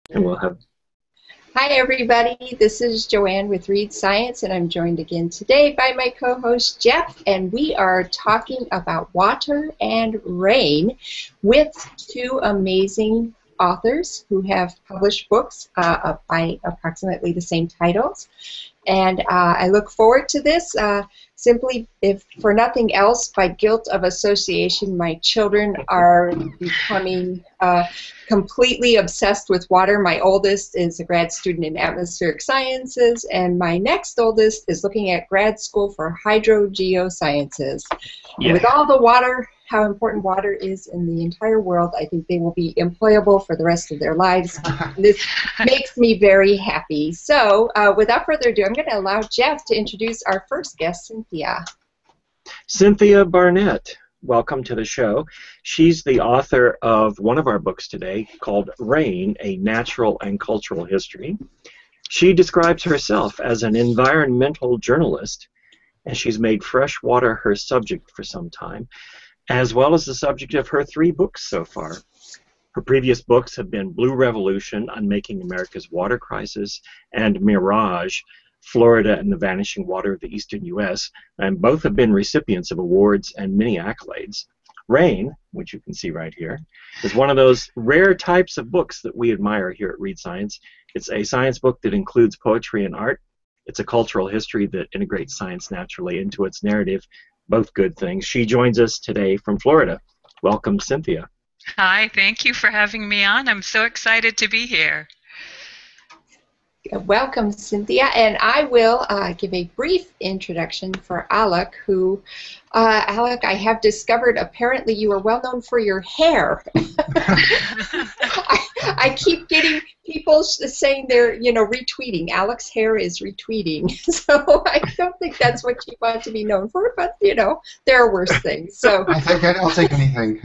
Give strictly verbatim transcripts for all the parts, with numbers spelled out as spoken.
And we'll have. Hi everybody, this is Joanne with Read Science, and I'm joined again today by my co-host Jeff, and we are talking about water and rain with two amazing authors who have published books uh, by approximately the same titles. And uh, I look forward to this. Uh, simply, if for nothing else, by guilt of association, my children are becoming uh, completely obsessed with water. My oldest is a grad student in atmospheric sciences, and my next oldest is looking at grad school for hydrogeosciences. Yeah. And with all the water, how important water is in the entire world, I think they will be employable for the rest of their lives. This makes me very happy. So uh, without further ado, I'm going to allow Jeff to introduce our first guest, Cynthia. Cynthia Barnett, welcome to the show. She's the author of one of our books today called Rain, A Natural and Cultural History. She describes herself as an environmental journalist, and she's made fresh water her subject for some time, as well as the subject of her three books so far. Her previous books have been Blue Revolution, Unmaking America's Water Crisis, and Mirage, Florida and the Vanishing Water of the Eastern U S, and both have been recipients of awards and many accolades. Rain, which you can see right here, is one of those rare types of books that we admire here at Read Science. It's a science book that includes poetry and art. It's a cultural history that integrates science naturally into its narrative. Both good things. She joins us today from Florida. Welcome, Cynthia. Hi, thank you for having me on. I'm so excited to be here. Welcome, Cynthia, and I will uh, give a brief introduction for Alec, who, uh, Alec, I have discovered apparently you are well known for your hair. I, I keep getting people saying they're, you know, retweeting. Alec's hair is retweeting, so I don't think that's what you want to be known for, but, you know, there are worse things. So I think I'll take anything.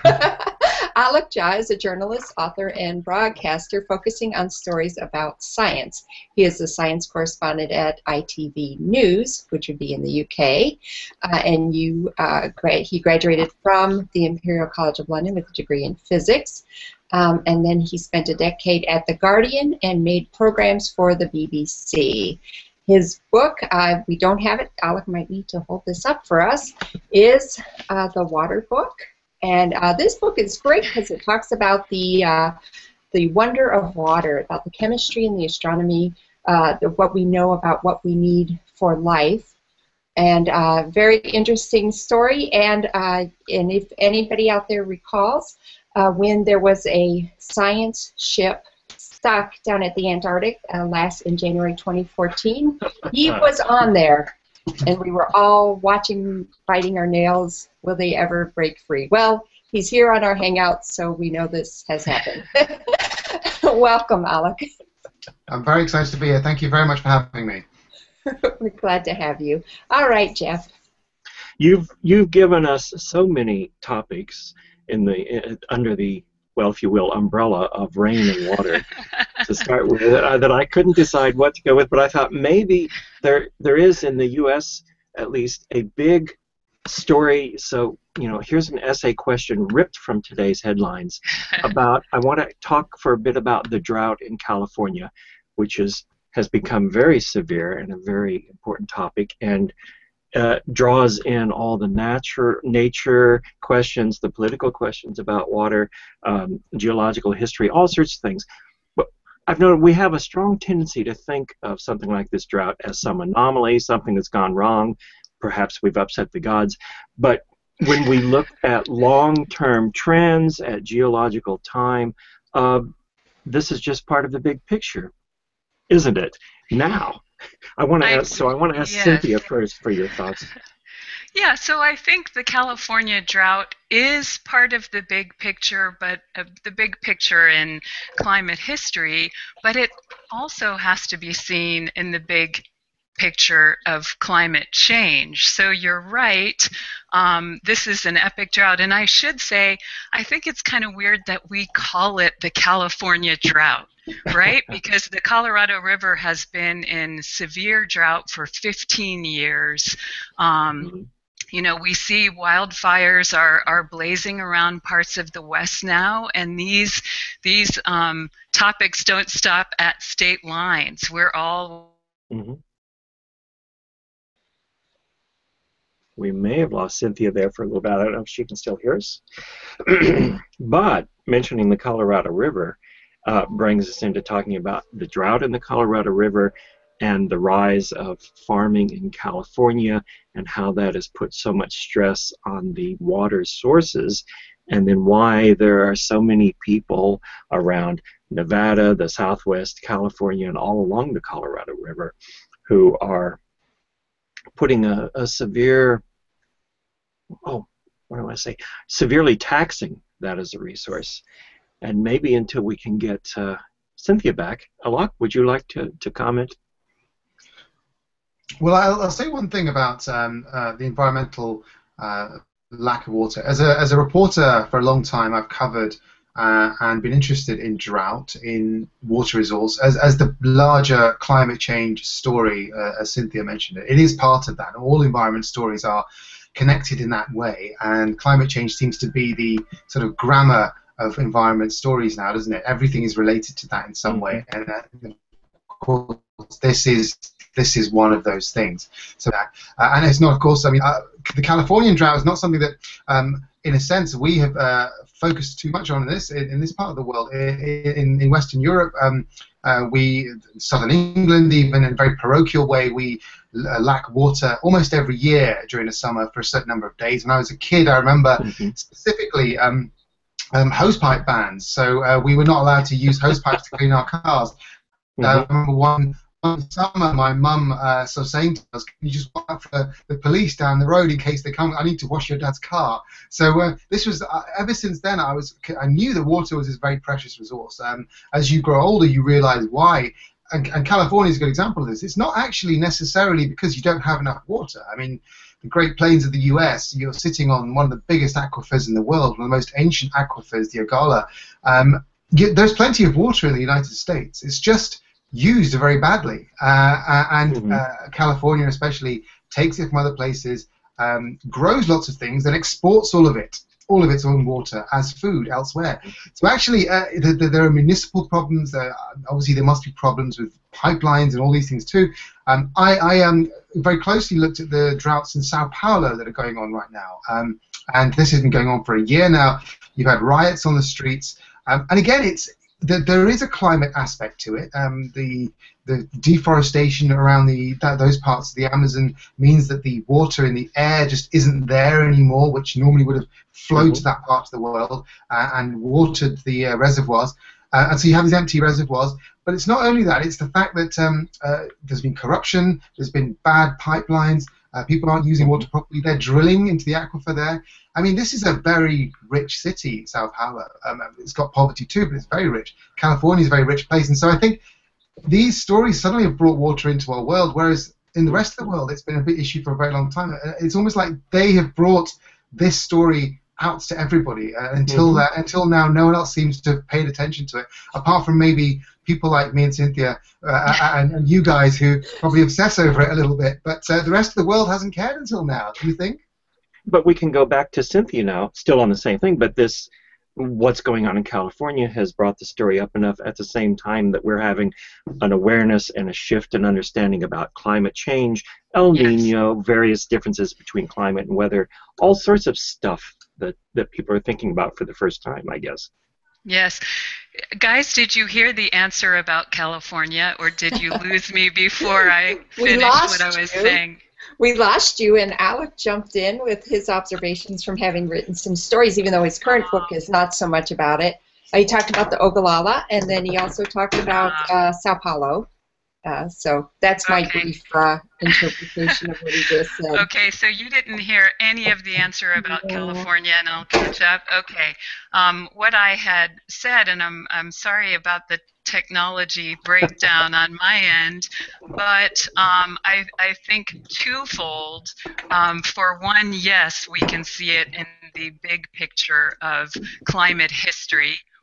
Alec Jha is a journalist, author, and broadcaster focusing on stories about science. He is a science correspondent at I T V News, which would be in the U K, uh, and you, uh, gra he graduated from the Imperial College of London with a degree in physics, um, and then he spent a decade at The Guardian and made programs for the B B C. His book, uh, we don't have it, Alec might need to hold this up for us, is uh, The Water Book. And uh, this book is great because it talks about the uh, the wonder of water, about the chemistry and the astronomy, uh, the, what we know about what we need for life, and uh, very interesting story. And uh, and if anybody out there recalls, uh, when there was a science ship stuck down at the Antarctic uh, last in January twenty fourteen, he was on there. And we were all watching, biting our nails. Will they ever break free? Well, he's here on our Hangout, so we know this has happened. Welcome, Alec. I'm very excited to be here. Thank you very much for having me. We're glad to have you. All right, Jeff. You've you've given us so many topics in the uh, under the, well, if you will, umbrella of rain and water to start with, uh, that I couldn't decide what to go with, but I thought maybe there there is in the U S at least a big story. So, you know, here's an essay question ripped from today's headlines about, I want to talk for a bit about the drought in California, which is has become very severe and a very important topic, and Uh, draws in all the nature, nature questions, the political questions about water, um, geological history, all sorts of things. But I've noted we have a strong tendency to think of something like this drought as some anomaly, something that's gone wrong. Perhaps we've upset the gods. But when we look at long-term trends, at geological time, uh, this is just part of the big picture, isn't it? Now, I want to ask. So I want to ask yes. Cynthia first for your thoughts. Yeah, so I think the California drought is part of the big picture, but uh, the big picture in climate history, but it also has to be seen in the big picture of climate change. So you're right, um, this is an epic drought, and I should say, I think it's kind of weird that we call it the California drought. Right? Because the Colorado River has been in severe drought for fifteen years. Um, you know, we see wildfires are, are blazing around parts of the West now, and these these um, topics don't stop at state lines. We're all Mm-hmm. We may have lost Cynthia there for a little bit. I don't know if she can still hear us. But mentioning the Colorado River uh, brings us into talking about the drought in the Colorado River and the rise of farming in California and how that has put so much stress on the water sources, and then why there are so many people around Nevada, the Southwest, California, and all along the Colorado River who are putting a, a severe, oh, what do I say, severely taxing that as a resource. And maybe until we can get uh, Cynthia back, Alok, would you like to, to comment? Well, I'll, I'll say one thing about um, uh, the environmental uh, lack of water. As a, as a reporter for a long time, I've covered uh, and been interested in drought, in water resource, as, as the larger climate change story, uh, as Cynthia mentioned it. It is part of that. All environment stories are connected in that way, and climate change seems to be the sort of grammar of environment stories now, doesn't it? Everything is related to that in some way, and uh, of course, this is this is one of those things. So, uh, and it's not, of course, I mean, uh, the Californian drought is not something that, um, in a sense, we have uh, focused too much on in this in, in this part of the world. In, in Western Europe, um, uh, we, southern England, even in a very parochial way, we uh, lack water almost every year during the summer for a certain number of days. When I was a kid, I remember mm-hmm. specifically um, um, hosepipe bans. So uh, we were not allowed to use hosepipes to clean our cars. Mm-hmm. uh, I remember one. One summer, my mum uh, so saying to us, "Can you just walk out for the police down the road in case they come? I need to wash your dad's car." So uh, this was uh, ever since then. I was I knew that water was this very precious resource. Um, as you grow older, you realise why. And, and California is a good example of this. It's not actually necessarily because you don't have enough water. I mean, the Great Plains of the U S, you're sitting on one of the biggest aquifers in the world, one of the most ancient aquifers, the Ogallala. Um, you, there's plenty of water in the United States. It's just used very badly, uh, and mm-hmm. uh, California especially takes it from other places, um, grows lots of things, and exports all of it, all of its own water as food elsewhere. So actually, uh, the, the, there are municipal problems. Uh, obviously, there must be problems with pipelines and all these things too. Um, I, I um, very closely looked at the droughts in Sao Paulo that are going on right now, um, and this has been going on for a year now. You've had riots on the streets, um, and again, it's there is a climate aspect to it. Um, the the deforestation around the that, those parts of the Amazon means that the water in the air just isn't there anymore, which normally would have flowed mm-hmm. to that part of the world uh, and watered the uh, reservoirs. Uh, and so you have these empty reservoirs. But it's not only that; it's the fact that um, uh, there's been corruption, there's been bad pipelines. Uh, people aren't using water properly. They're drilling into the aquifer there. I mean, this is a very rich city, Sao Paulo. Um, it's got poverty too, but it's very rich. California is a very rich place. And so I think these stories suddenly have brought water into our world, whereas in the rest of the world, it's been a big issue for a very long time. It's almost like they have brought this story out to everybody. Uh, until mm-hmm. that, until now, no one else seems to have paid attention to it, apart from maybe people like me and Cynthia uh, and, and you guys who probably obsess over it a little bit. But uh, the rest of the world hasn't cared until now. Do you think? But we can go back to Cynthia now, still on the same thing, but this, what's going on in California has brought the story up enough at the same time that we're having an awareness and a shift in understanding about climate change, El Nino, yes. various differences between climate and weather, all sorts of stuff that, that people are thinking about for the first time, I guess. Yes. Guys, did you hear the answer about California, or did you lose me before I finished what I was you. saying? We lost you, and Alec jumped in with his observations from having written some stories, even though his current book is not so much about it. Uh, he talked about the Ogallala, and then he also talked about uh, Sao Paulo. Uh, so that's my okay. brief uh, interpretation of what he just said. Okay, so you didn't hear any of the answer about no. California, and I'll catch up. Okay, um, what I had said, and I'm I'm sorry about the technology breakdown on my end, but um, I I think twofold. Um, for one, yes, we can see it in the big picture of climate history,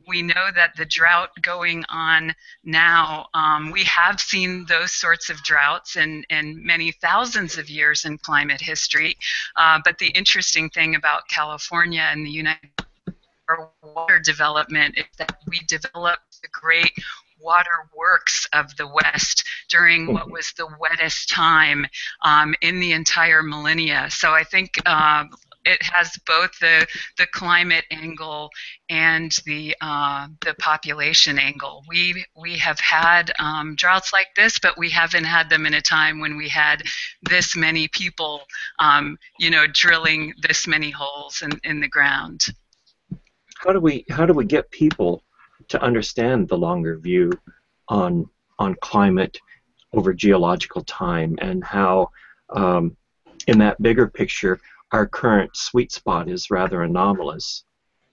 we know that the drought going on now, um, we have seen those sorts of droughts in, in many thousands of years in climate history. Uh, but the interesting thing about California and the United States for water development is that we developed the great water works of the West during what was the wettest time um, in the entire millennia. So I think uh, it has both the the climate angle and the uh, the population angle. We we have had um, droughts like this, but we haven't had them in a time when we had this many people, um, you know, drilling this many holes in, in the ground. How do we how do we get people to understand the longer view on on climate over geological time, and how um, in that bigger picture our current sweet spot is rather anomalous?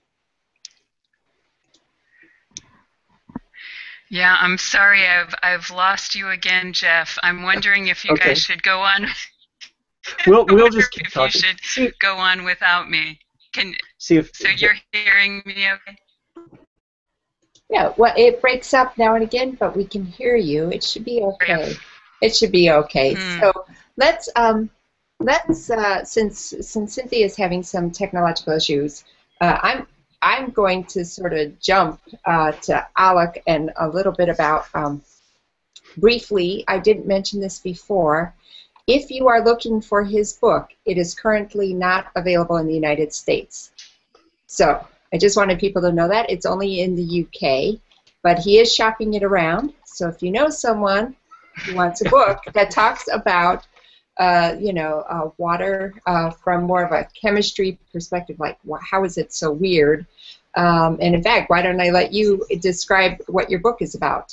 Yeah, I'm sorry, I've I've lost you again, Jeff. I'm wondering if you Okay. guys should go on. We'll I we'll wonder just keep if you talking. should See, go on without me. Can see if so you're hearing me okay? Yeah, well, it breaks up now and again, but we can hear you. It should be okay. It should be okay. Hmm. So let's um, let's uh, since since Cynthia is having some technological issues, uh, I'm I'm going to sort of jump uh, to Alec and a little bit about um, briefly. I didn't mention this before. If you are looking for his book, it is currently not available in the United States. So I just wanted people to know that. It's only in the U K, but he is shopping it around. So if you know someone who wants a book that talks about, uh, you know, uh, water uh, from more of a chemistry perspective, like wh how is it so weird? Um, and in fact, why don't I let you describe what your book is about?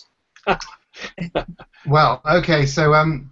Well, okay, so um,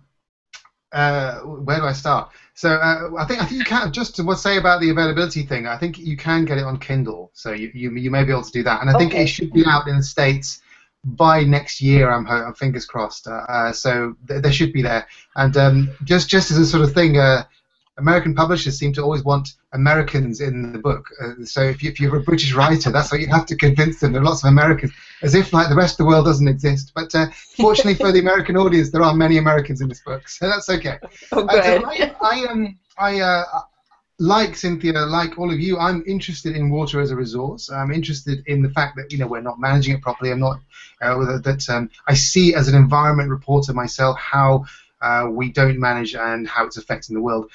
uh, where do I start? So uh, I think I think you can, just to say about the availability thing, I think you can get it on Kindle, so you you, you may be able to do that, and I think Okay. it should be out in the States by next year. I'm, ho I'm fingers crossed. Uh, uh, so th they should be there, and um, just just as a sort of thing. Uh, American publishers seem to always want Americans in the book. Uh, so if, you, if you're a British writer, that's what you have to convince them. There are lots of Americans, as if like the rest of the world doesn't exist. But uh, fortunately for the American audience, there are many Americans in this book, so that's okay. Oh, Uh, good. so I, I, um, I uh, like Cynthia, like all of you, I'm interested in water as a resource. I'm interested in the fact that you know we're not managing it properly. I'm not uh, that um, I see as an environment reporter myself how uh, we don't manage and how it's affecting the world.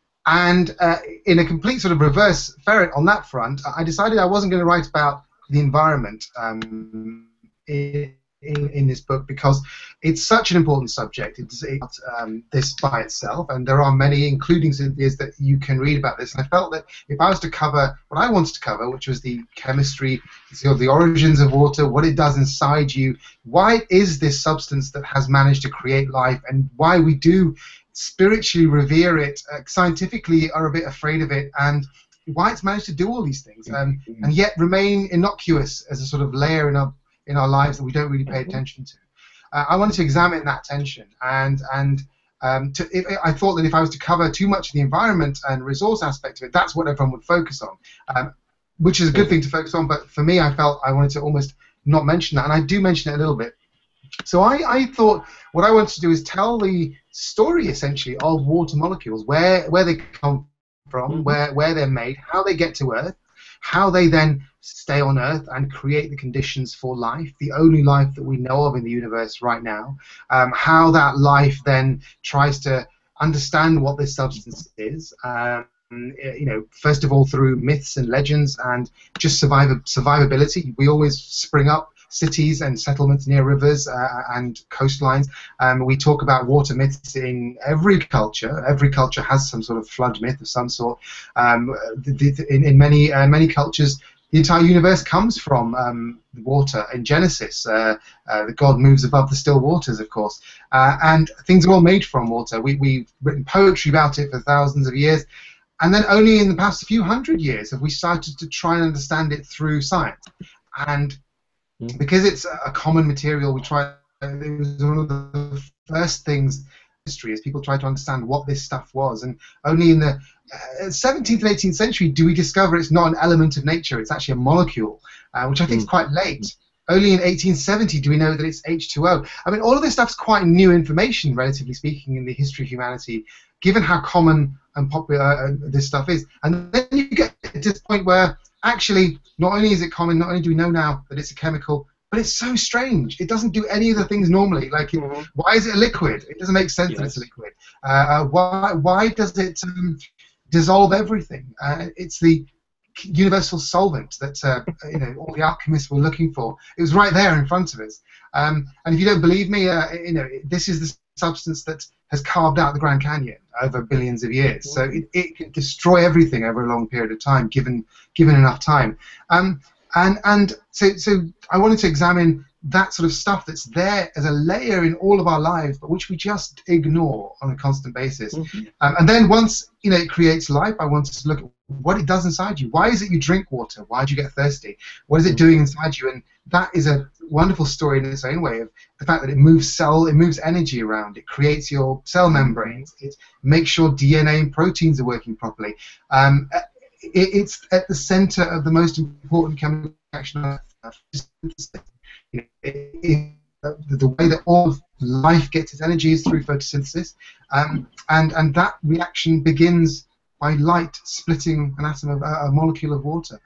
And uh, in a complete sort of reverse ferret on that front, I decided I wasn't going to write about the environment um, in, in, in this book because it's such an important subject. It's, it's um, this by itself, and there are many, including Cynthia's, that you can read about this. And I felt that if I was to cover what I wanted to cover, which was the chemistry, sort of the origins of water, what it does inside you, why it is this substance that has managed to create life, and why we do spiritually revere it, uh, scientifically are a bit afraid of it, and why it's managed to do all these things, um, and yet remain innocuous as a sort of layer in our in our lives that we don't really pay attention to. Uh, I wanted to examine that tension, and and um, to, if, I thought that if I was to cover too much of the environment and resource aspect of it, that's what everyone would focus on, um, which is a good thing to focus on. But for me, I felt I wanted to almost not mention that, and I do mention it a little bit. So I, I thought what I wanted to do is tell the story essentially of water molecules, where where they come from, Mm-hmm. where where they're made, how they get to Earth, how they then stay on Earth and create the conditions for life, the only life that we know of in the universe right now, um, how that life then tries to understand what this substance is. Um, you know, first of all through myths and legends and just surviv survivability. We always spring up cities and settlements near rivers uh, and coastlines. Um, we talk about water myths in every culture. Every culture has some sort of flood myth of some sort. Um, the, the, in, in many uh, many cultures, the entire universe comes from um, water. In Genesis, uh, uh, the God moves above the still waters, of course, uh, and things are all made from water. We, we've written poetry about it for thousands of years. And then only in the past few hundred years have we started to try and understand it through science. And because it's a common material, we try. It was one of the first things history as people try to understand what this stuff was. And only in the uh, seventeenth and eighteenth century do we discover it's not an element of nature, it's actually a molecule, uh, which I think is quite late. Only in eighteen seventy do we know that it's H two O. I mean, all of this stuff's quite new information, relatively speaking, in the history of humanity, given how common and popular uh, this stuff is. And then you get to this point where actually, not only is it common, not only do we know now that it's a chemical, but it's so strange. It doesn't do any of the things normally. Like, mm-hmm. why is it a liquid? It doesn't make sense yes. that it's a liquid. Uh, uh, why, why does it um, dissolve everything? Uh, it's the universal solvent that uh, you know all the alchemists were looking for. It was right there in front of us. Um, and if you don't believe me, uh, you know this is the substance that has carved out the Grand Canyon over billions of years. So it, it can destroy everything over a long period of time, given given enough time. Um, and and so so I wanted to examine that sort of stuff that's there as a layer in all of our lives, but which we just ignore on a constant basis. Mm-hmm. um, and then once you know it creates life, I wanted to look at what it does inside you. Why is it you drink water? Why do you get thirsty? What is it doing inside you? And that is a wonderful story in its own way of the fact that it moves cell, it moves energy around. It creates your cell membranes. It makes sure D N A and proteins are working properly. Um, it, it's at the center of the most important chemical reaction on Earth. You know, it, it, the, the way that all of life gets its energy is through photosynthesis, um, and and that reaction begins by light splitting an atom of a, a molecule of water.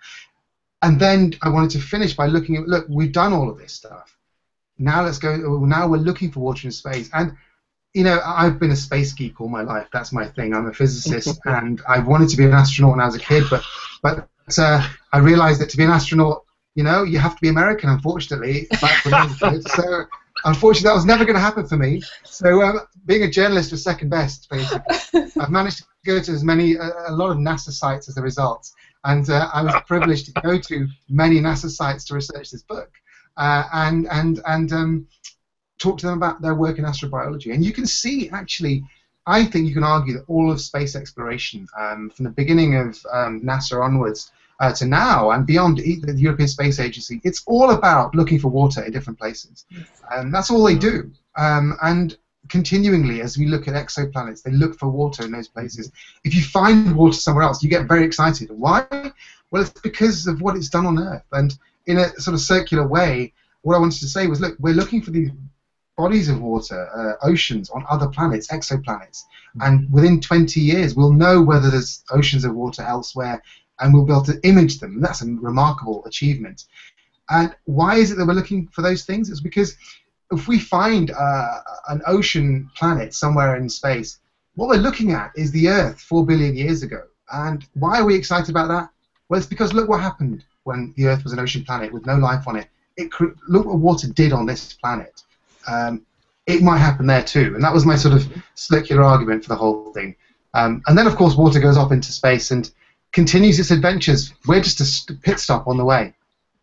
And then I wanted to finish by looking at, look, we've done all of this stuff. Now let's go, now we're looking for water in space. And, you know, I've been a space geek all my life. That's my thing. I'm a physicist, and I wanted to be an astronaut when I was a kid, but, but uh, I realized that to be an astronaut, you know, you have to be American, unfortunately, back when I was a kid. So, unfortunately, that was never going to happen for me. So, um, being a journalist was second best, basically. I've managed to go to as many, a, a lot of NASA sites as a result, and uh, I was privileged to go to many NASA sites to research this book, uh, and and and um, talk to them about their work in astrobiology. And you can see, actually, I think you can argue that all of space exploration, um, from the beginning of um, NASA onwards uh, to now and beyond, the European Space Agency, it's all about looking for water in different places, and that's all they do. Um, and continuingly, as we look at exoplanets, they look for water in those places. If you find water somewhere else, you get very excited. Why? Well, it's because of what it's done on Earth. And in a sort of circular way, what I wanted to say was, look, we're looking for these bodies of water, uh, oceans on other planets, exoplanets. And within twenty years, we'll know whether there's oceans of water elsewhere, and we'll be able to image them. And that's a remarkable achievement. And why is it that we're looking for those things? It's because if we find uh, an ocean planet somewhere in space, what we're looking at is the Earth four billion years ago. And why are we excited about that? Well, it's because look what happened when the Earth was an ocean planet with no life on it. It look what water did on this planet. Um, it might happen there too. And that was my sort of circular argument for the whole thing. Um, and then, of course, water goes off into space and continues its adventures. We're just a pit stop on the way.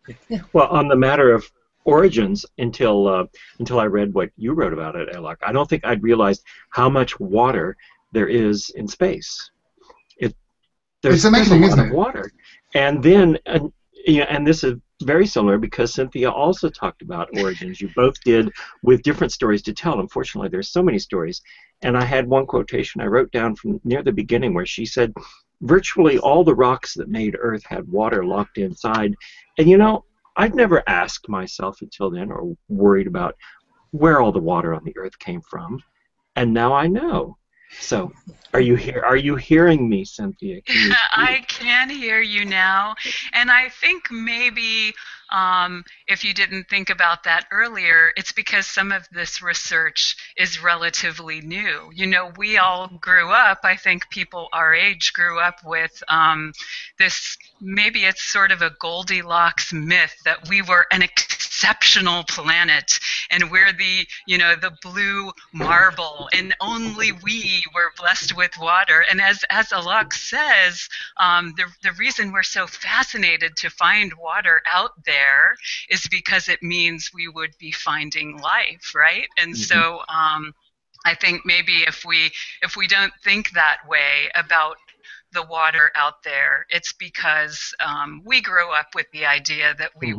Well, on the matter of origins, until uh, until I read what you wrote about it, Alok, I don't think I'd realized how much water there is in space. It there's, it's amazing, there's a lot isn't of water, and then and you know, and this is very similar because Cynthia also talked about origins. You both did with different stories to tell. Unfortunately, there's so many stories, and I had one quotation I wrote down from near the beginning where she said, "Virtually all the rocks that made Earth had water locked inside," and you know, I'd never asked myself until then, or worried about where all the water on the Earth came from, and now I know. So, are you hear? Are you hearing me, Cynthia? Can I can hear you now, and I think maybe um, if you didn't think about that earlier, it's because some of this research is relatively new. You know, we all grew up. I think people our age grew up with um, this. Maybe it's sort of a Goldilocks myth that we were an exceptional planet, and we're the, you know, the blue marble, and only we were blessed with water. And as as Alok says, um, the the reason we're so fascinated to find water out there is because it means we would be finding life, right? And mm-hmm. so um, I think maybe if we if we don't think that way about the water out there, it's because um, we grew up with the idea that we mm-hmm. were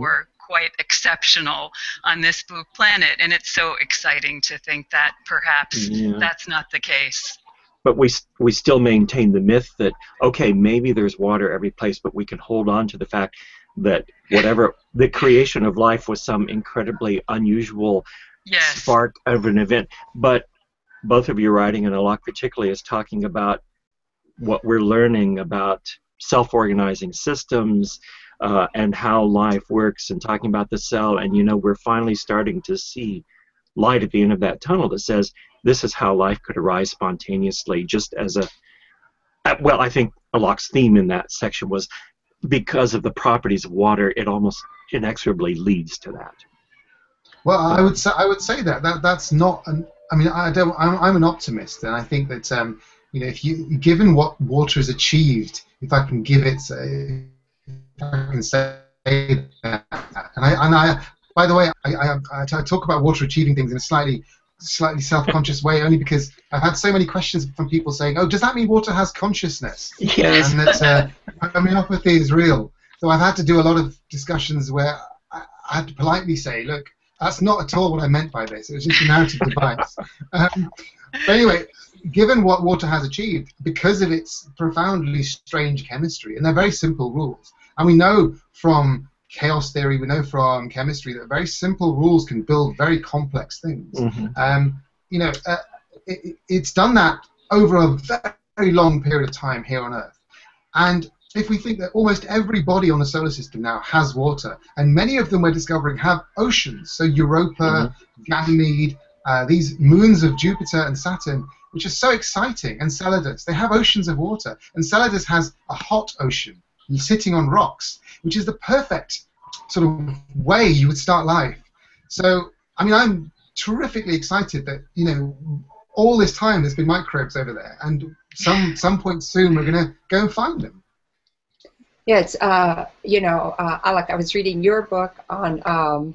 quite exceptional on this blue planet, and it's so exciting to think that perhaps Yeah. that's not the case. But we we still maintain the myth that, okay, maybe there's water every place, but we can hold on to the fact that whatever the creation of life was some incredibly unusual Yes. spark of an event. But both of your writing, and Alok particularly, is talking about what we're learning about self-organizing systems uh, and how life works, and talking about the cell. And, you know, we're finally starting to see light at the end of that tunnel that says this is how life could arise spontaneously, just as a, uh, well, I think Alok's theme in that section was because of the properties of water, it almost inexorably leads to that. Well, I would say I would say that that that's not an. I mean, I don't. I'm, I'm an optimist, and I think that um, you know, if you given what water has achieved, if I can give it, a, if I can say that, and I and I. By the way, I, I, I talk about water achieving things in a slightly slightly self-conscious way, only because I've had so many questions from people saying, "Oh, does that mean water has consciousness?" Yes. And that uh, homeopathy is real. So I've had to do a lot of discussions where I, I had to politely say, "Look, that's not at all what I meant by this. It was just a narrative device." Um, but anyway, given what water has achieved, because of its profoundly strange chemistry, and they're very simple rules, and we know from chaos theory, we know from chemistry that very simple rules can build very complex things. Mm-hmm. Um, you know, uh, it, it's done that over a very long period of time here on Earth. And if we think that almost every body on the solar system now has water, and many of them we're discovering have oceans, so Europa, mm-hmm. Ganymede, uh, these moons of Jupiter and Saturn, which are so exciting, and Enceladus, they have oceans of water. Enceladus has a hot ocean sitting on rocks, which is the perfect sort of way you would start life. So, I mean, I'm terrifically excited that, you know, all this time there's been microbes over there, and some some point soon we're going to go and find them. Yeah, it's, uh, you know, uh, Alok, I was reading your book on, um,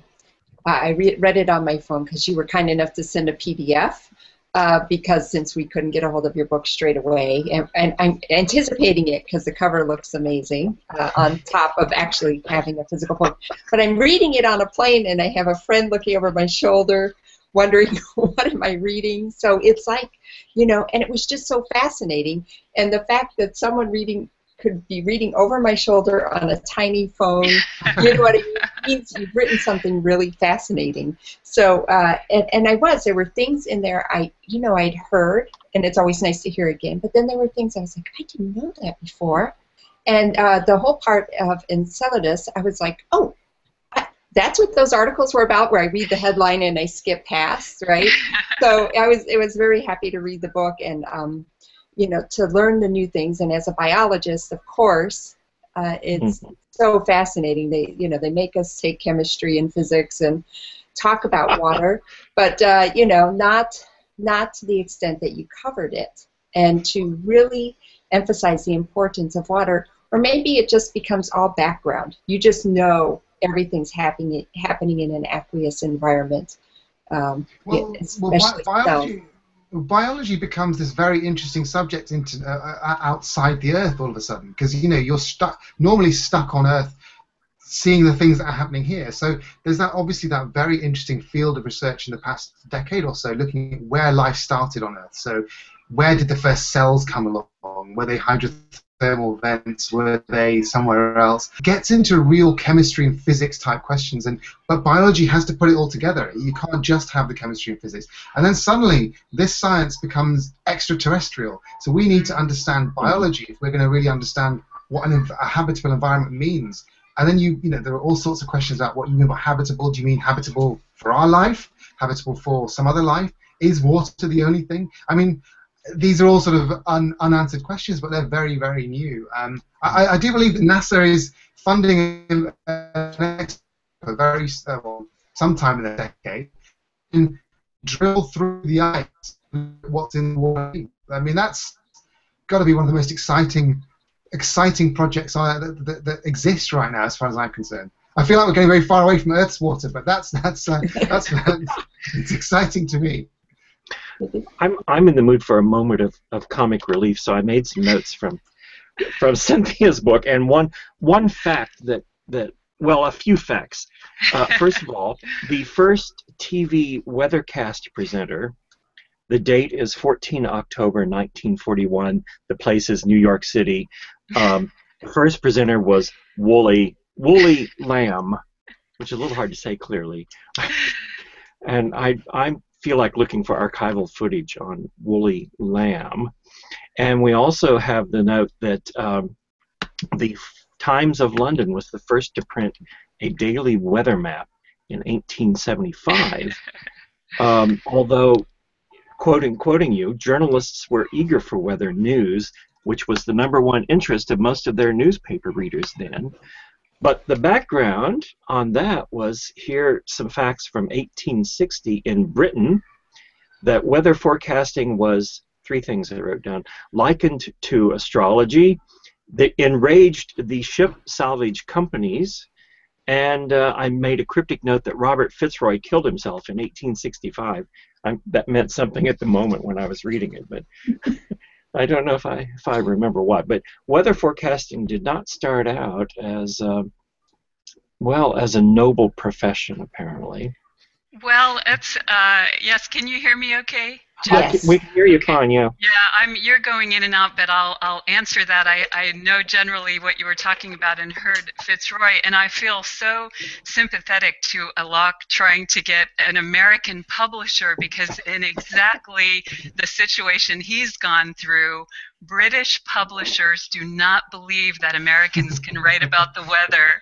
I re read it on my phone because you were kind enough to send a P D F. Uh, because since we couldn't get a hold of your book straight away, and, and I'm anticipating it because the cover looks amazing uh, on top of actually having a physical book. But I'm reading it on a plane, and I have a friend looking over my shoulder wondering, what am I reading? So it's like, you know, and it was just so fascinating. And the fact that someone reading could be reading over my shoulder on a tiny phone, you know what it means? You've written something really fascinating. So, uh, and, and I was, there were things in there I, you know, I'd heard, and it's always nice to hear again, but then there were things I was like, I didn't know that before. And uh, the whole part of Enceladus, I was like, oh, I, that's what those articles were about, where I read the headline and I skip past, right? So I was, it was very happy to read the book and, um, you know, to learn the new things. And as a biologist, of course, uh, it's mm-hmm. so fascinating. They, you know, they make us take chemistry and physics and talk about water, but uh, you know, not not to the extent that you covered it, and to really emphasize the importance of water. Or maybe it just becomes all background. You just know everything's happening happening in an aqueous environment. Um, well, especially well, biology. So. Biology becomes this very interesting subject into uh, outside the Earth all of a sudden, because you know you're stuck normally stuck on Earth, seeing the things that are happening here. So there's that obviously that very interesting field of research in the past decade or so, looking at where life started on Earth. So where did the first cells come along? Were they hydrothermal vents? Were they somewhere else? Gets into real chemistry and physics type questions, and but biology has to put it all together. You can't just have the chemistry and physics. And then suddenly this science becomes extraterrestrial. So we need to understand biology if we're going to really understand what an, a habitable environment means. And then you, you know, there are all sorts of questions about what you mean by habitable. Do you mean habitable for our life? Habitable for some other life? Is water the only thing? I mean, these are all sort of un, unanswered questions, but they're very, very new. Um, I, I do believe that NASA is funding a very uh, well, sometime in the decade and drill through the ice what's in the water. I mean, that's got to be one of the most exciting, exciting projects that, that, that exists right now, as far as I'm concerned. I feel like we're getting very far away from Earth's water, but that's that's uh, that's it's exciting to me. I'm I'm in the mood for a moment of, of comic relief, so I made some notes from from Cynthia's book, and one one fact that that well, a few facts. Uh, first of all, the first T V weathercast presenter, the date is fourteenth of October nineteen forty-one. The place is New York City. Um, the first presenter was Woolly, Woolly Lamb, which is a little hard to say clearly. And I, I feel like looking for archival footage on Woolly Lamb. And we also have the note that um, the Times of London was the first to print a daily weather map in eighteen seventy-five. Um, although, quoting, quoting you, journalists were eager for weather news, which was the number one interest of most of their newspaper readers then. But the background on that was here some facts from eighteen sixty in Britain, that weather forecasting was, three things I wrote down, likened to astrology, that enraged the ship salvage companies, and uh, I made a cryptic note that Robert Fitzroy killed himself in eighteen sixty-five. I, that meant something at the moment when I was reading it, but I don't know if I if I remember what. But weather forecasting did not start out as uh, well as a noble profession, apparently. Well, it's uh, yes. Can you hear me? Okay. Yes. We can hear you Okay. fine, yeah. Yeah, I'm. You're going in and out, but I'll I'll answer that. I I know generally what you were talking about and heard Fitzroy, and I feel so sympathetic to Alok trying to get an American publisher, because in exactly the situation he's gone through, British publishers do not believe that Americans can write about the weather.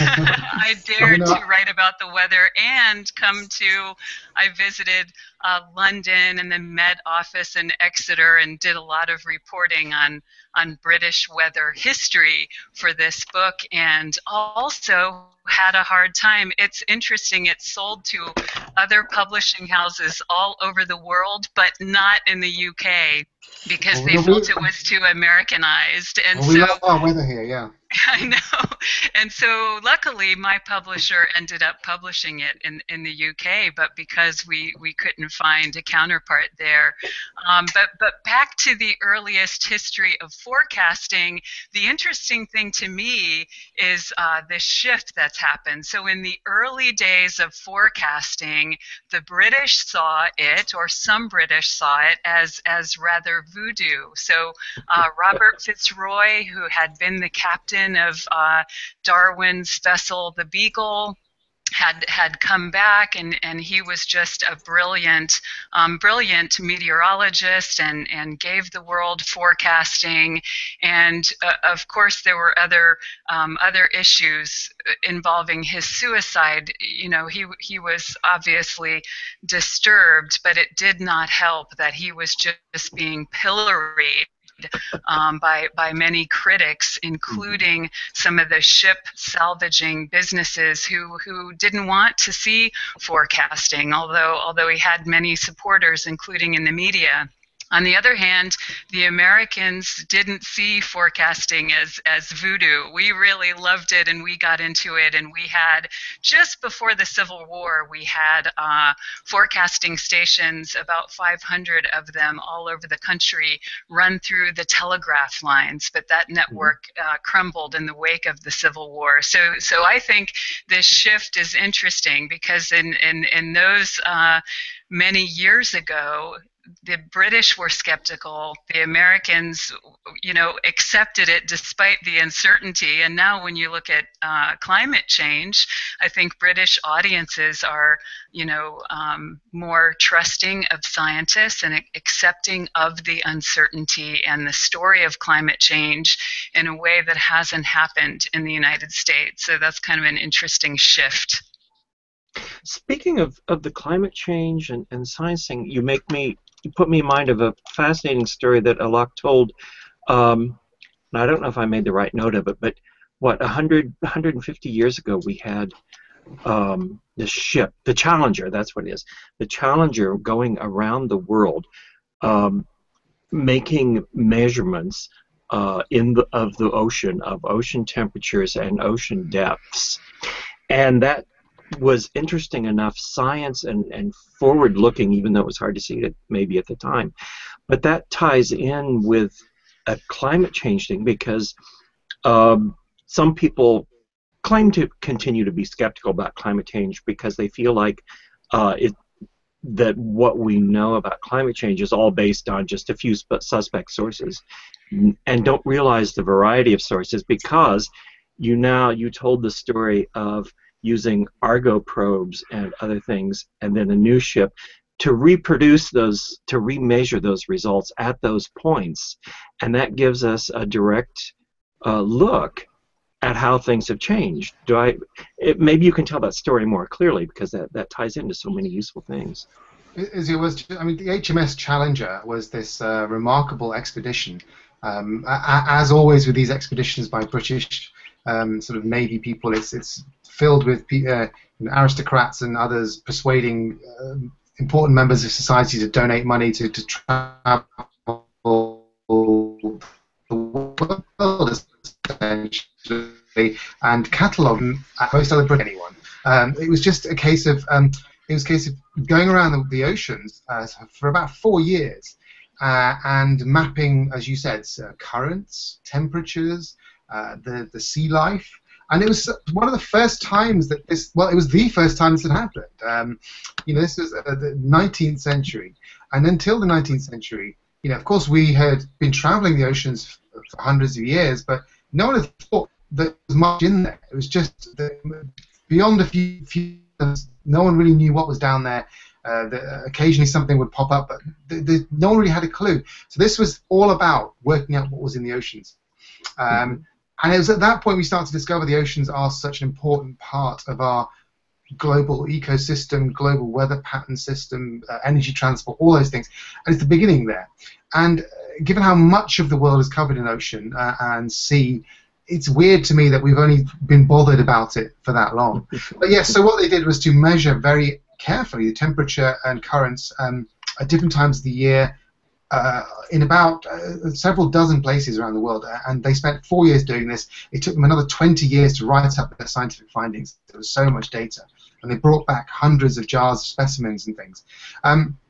I dared to write about the weather and come to. I visited uh, London and the Met Office in Exeter and did a lot of reporting on on British weather history for this book, and also had a hard time. It's interesting, it's sold to other publishing houses all over the world, but not in the U K, because they felt it was too Americanized. And well, we so love our weather here, yeah. I know. And so luckily my publisher ended up publishing it in, in the U K, but because we, we couldn't find a counterpart there. Um, but, but back to the earliest history of forecasting, the interesting thing to me is uh, the shift that's happened. So in the early days of forecasting, the British saw it, or some British saw it, as, as rather voodoo. So uh, Robert Fitzroy, who had been the captain of uh, Darwin's vessel, the Beagle, had had come back, and, and he was just a brilliant, um, brilliant meteorologist, and, and gave the world forecasting. And uh, of course, there were other um, other issues involving his suicide. You know, he he was obviously disturbed, but it did not help that he was just being pilloried Um, by by many critics, including some of the ship salvaging businesses who who didn't want to see forecasting, although although he had many supporters, including in the media. On the other hand, the Americans didn't see forecasting as, as voodoo. We really loved it, and we got into it, and we had, just before the Civil War, we had uh, forecasting stations, about five hundred of them all over the country, run through the telegraph lines, but that network uh, crumbled in the wake of the Civil War. So, so I think this shift is interesting, because in, in, in those uh, many years ago, the British were skeptical. The Americans, you know, accepted it despite the uncertainty. And now when you look at uh, climate change, I think British audiences are, you know, um, more trusting of scientists and accepting of the uncertainty and the story of climate change in a way that hasn't happened in the United States. So that's kind of an interesting shift. Speaking of, of the climate change and, and sciencing, you make me you put me in mind of a fascinating story that Alok told. Um, and I don't know if I made the right note of it, but what, one hundred, one hundred fifty years ago we had um, this ship, the Challenger, that's what it is, the Challenger going around the world, um, making measurements uh, in the, of the ocean, of ocean temperatures and ocean depths. And that was interesting enough, science and, and forward-looking, even though it was hard to see it maybe at the time. But that ties in with a climate change thing, because um, some people claim to continue to be skeptical about climate change because they feel like uh, it, that what we know about climate change is all based on just a few suspect sources, and don't realize the variety of sources, because you now you told the story of using Argo probes and other things, and then a new ship to reproduce those, to remeasure those results at those points, and that gives us a direct uh, look at how things have changed. Do I? It, maybe you can tell that story more clearly, because that, that ties into so many useful things. As it was, I mean, the H M S Challenger was this uh, remarkable expedition. Um, a, as always with these expeditions by British um, sort of Navy people, it's it's filled with uh, you know, aristocrats and others persuading uh, important members of society to donate money to to travel the world, essentially, and catalogue at most other Britain anyone. Um, it was just a case of um, it was a case of going around the, the oceans uh, for about four years uh, and mapping, as you said, uh, currents, temperatures, uh, the the sea life. And it was one of the first times that this, well, it was the first time this had happened. Um, you know, this was uh, the nineteenth century. And until the nineteenth century, you know, of course, we had been traveling the oceans for, for hundreds of years, but no one had thought that there was much in there. It was just the, beyond a few, few, no one really knew what was down there. Uh, the, occasionally something would pop up, but the, the, no one really had a clue. So this was all about working out what was in the oceans. Um, mm-hmm. And it was at that point we started to discover the oceans are such an important part of our global ecosystem, global weather pattern system, uh, energy transport, all those things. And it's the beginning there. And uh, given how much of the world is covered in ocean uh, and sea, it's weird to me that we've only been bothered about it for that long. But yes, so what they did was to measure very carefully the temperature and currents um, at different times of the year, Uh, in about uh, several dozen places around the world, and they spent four years doing this. It took them another twenty years to write up their scientific findings. There was so much data, and they brought back hundreds of jars of specimens and things. Um,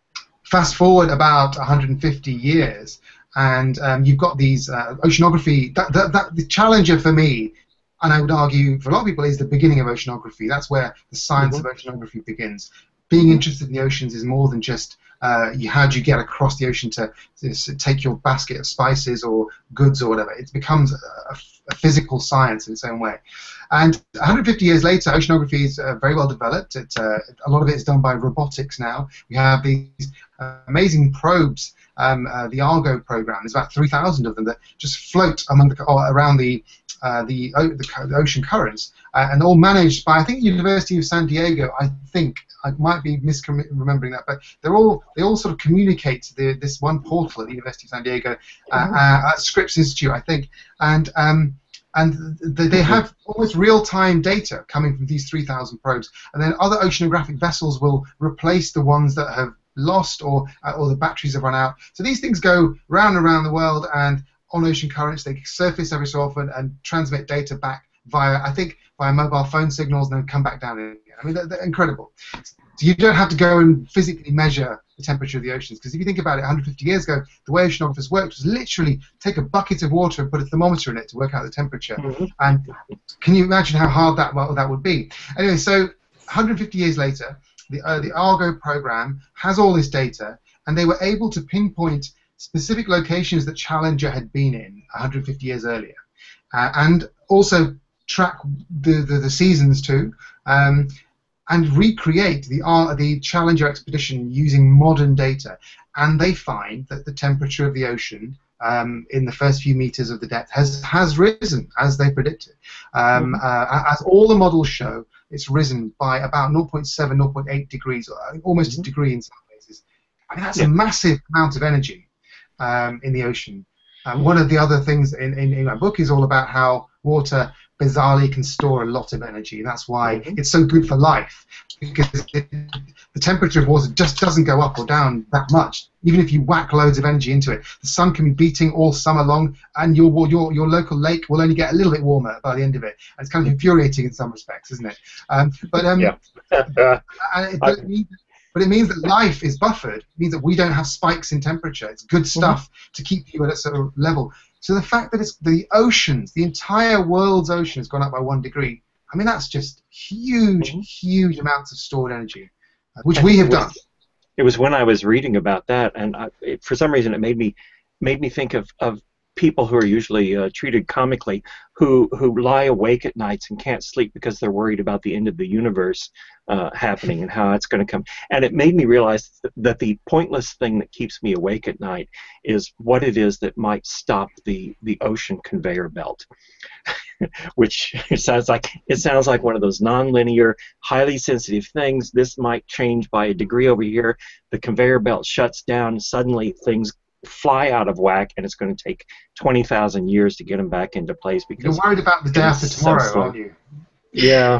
fast forward about one hundred fifty years, and um, you've got these uh, oceanography. That, that, that the Challenger for me, and I would argue for a lot of people, is the beginning of oceanography. That's where the science mm-hmm. of oceanography begins. Being interested in the oceans is more than just uh, you, how do you get across the ocean to, to take your basket of spices or goods or whatever. It becomes a, a physical science in its own way. And one hundred fifty years later, oceanography is uh, very well developed. It, uh, a lot of it is done by robotics now. We have these uh, amazing probes, um, uh, the Argo program. There's about three thousand of them that just float among the, or around the Uh, the, the, the ocean currents, uh, and all managed by, I think, University of San Diego. I think I might be misremembering that, but they're all they all sort of communicate to the, this one portal at the University of San Diego, uh, mm-hmm. uh, at Scripps Institute, I think, and um, and th they have almost real-time data coming from these three thousand probes, and then other oceanographic vessels will replace the ones that have lost or uh, or the batteries have run out. So these things go round and around the world, and on ocean currents, they surface every so often and transmit data back via, I think, via mobile phone signals, and then come back down again. I mean, they're, they're incredible. So you don't have to go and physically measure the temperature of the oceans, because if you think about it, one hundred fifty years ago, the way oceanographers worked was literally take a bucket of water and put a thermometer in it to work out the temperature. Mm-hmm. And can you imagine how hard that well, that would be? Anyway, so one hundred fifty years later, the, uh, the Argo program has all this data, and they were able to pinpoint specific locations that Challenger had been in one hundred fifty years earlier, uh, and also track the, the, the seasons too, um, and recreate the, uh, the Challenger expedition using modern data. And they find that the temperature of the ocean um, in the first few meters of the depth has, has risen, as they predicted. Um, mm-hmm. uh, as all the models show, it's risen by about zero point seven, zero point eight degrees, almost mm-hmm. a degree in some places. I mean, that's yeah. a massive amount of energy. Um, in the ocean. Um, one of the other things in, in, in my book is all about how water bizarrely can store a lot of energy. That's why mm-hmm. it's so good for life, because it, the temperature of water just doesn't go up or down that much. Even if you whack loads of energy into it, the sun can be beating all summer long, and your your your local lake will only get a little bit warmer by the end of it. And it's kind of infuriating in some respects, isn't it? Um, but um, yeah. and it, but it means, But it means that life is buffered. It means that we don't have spikes in temperature. It's good stuff mm-hmm. to keep you at a sort of level. So the fact that it's the oceans, the entire world's ocean has gone up by one degree, I mean, that's just huge, Mm-hmm. huge amounts of stored energy, uh, which we have it was, done. It was when I was reading about that, and I, it, for some reason it made me made me think of, of people who are usually uh, treated comically, who who lie awake at nights and can't sleep because they're worried about the end of the universe uh, happening and how it's going to come. And it made me realize th- that the pointless thing that keeps me awake at night is what it is that might stop the the ocean conveyor belt. Which it sounds like it sounds like one of those nonlinear, highly sensitive things. This might change by a degree over here. The conveyor belt shuts down. Suddenly, things fly out of whack, and it's going to take twenty thousand years to get them back into place. Because you're worried about the day after so tomorrow, slow. aren't you? Yeah.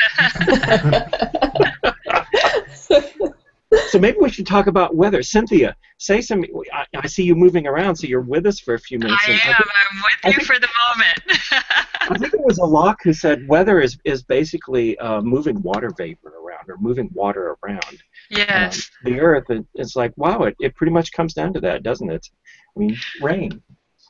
So maybe we should talk about weather. Cynthia, say some. I, I see you moving around, so you're with us for a few minutes. I and am. I think, I'm with I you think- for the moment. I think it was a Locke who said weather is, is basically uh, moving water vapor around or moving water around. Yes. Um, the Earth, it, it's like, wow, it, it pretty much comes down to that, doesn't it? I mean, rain.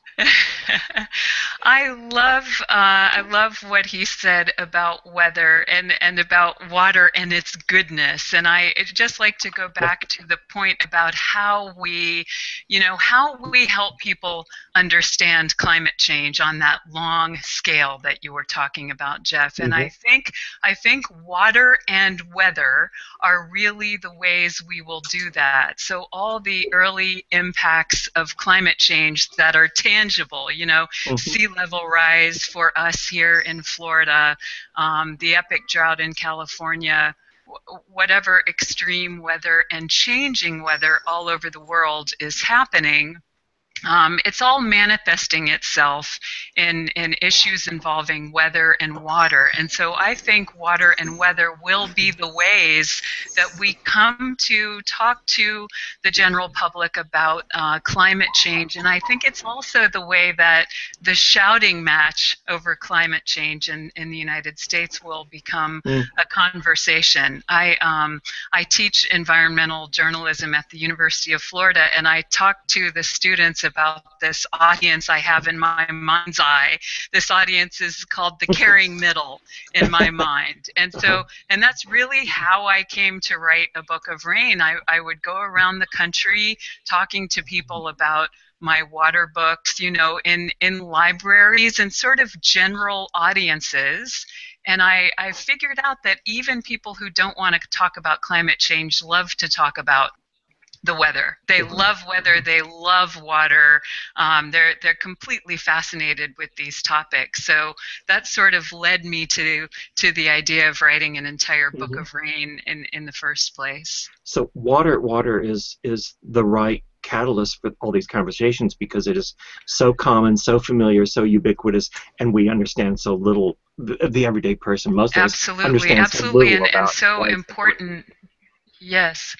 I love uh, I love what he said about weather and, and about water and its goodness. And I just like to go back to the point about how we, you know, how we help people understand climate change on that long scale that you were talking about, Jeff. And Mm-hmm. I think I think water and weather are really the ways we will do that. So all the early impacts of climate change that are tangible, you know, Mm-hmm. sea level rise for us here in Florida, um, the epic drought in California, w- whatever extreme weather and changing weather all over the world is happening. Um, it's all manifesting itself in, in issues involving weather and water. And so I think water and weather will be the ways that we come to talk to the general public about uh, climate change. And I think it's also the way that the shouting match over climate change in, in the United States will become Mm. a conversation. I, um, I teach environmental journalism at the University of Florida, and I talk to the students about this audience I have in my mind's eye. This audience is called the caring middle in my mind. And so, and that's really how I came to write A Book of Rain. I, I would go around the country talking to people about my water books, you know, in, in libraries and sort of general audiences. And I, I figured out that even people who don't want to talk about climate change love to talk about the weather. They love weather. They love water. Um, they're they're completely fascinated with these topics. So that sort of led me to to the idea of writing an entire book Mhm. of rain in, in the first place. So water, water is is the right catalyst for all these conversations because it is so common, so familiar, so ubiquitous, and we understand so little. The, the everyday person, most of us Absolutely, understand absolutely, so little and, and about so why it's important. Yes.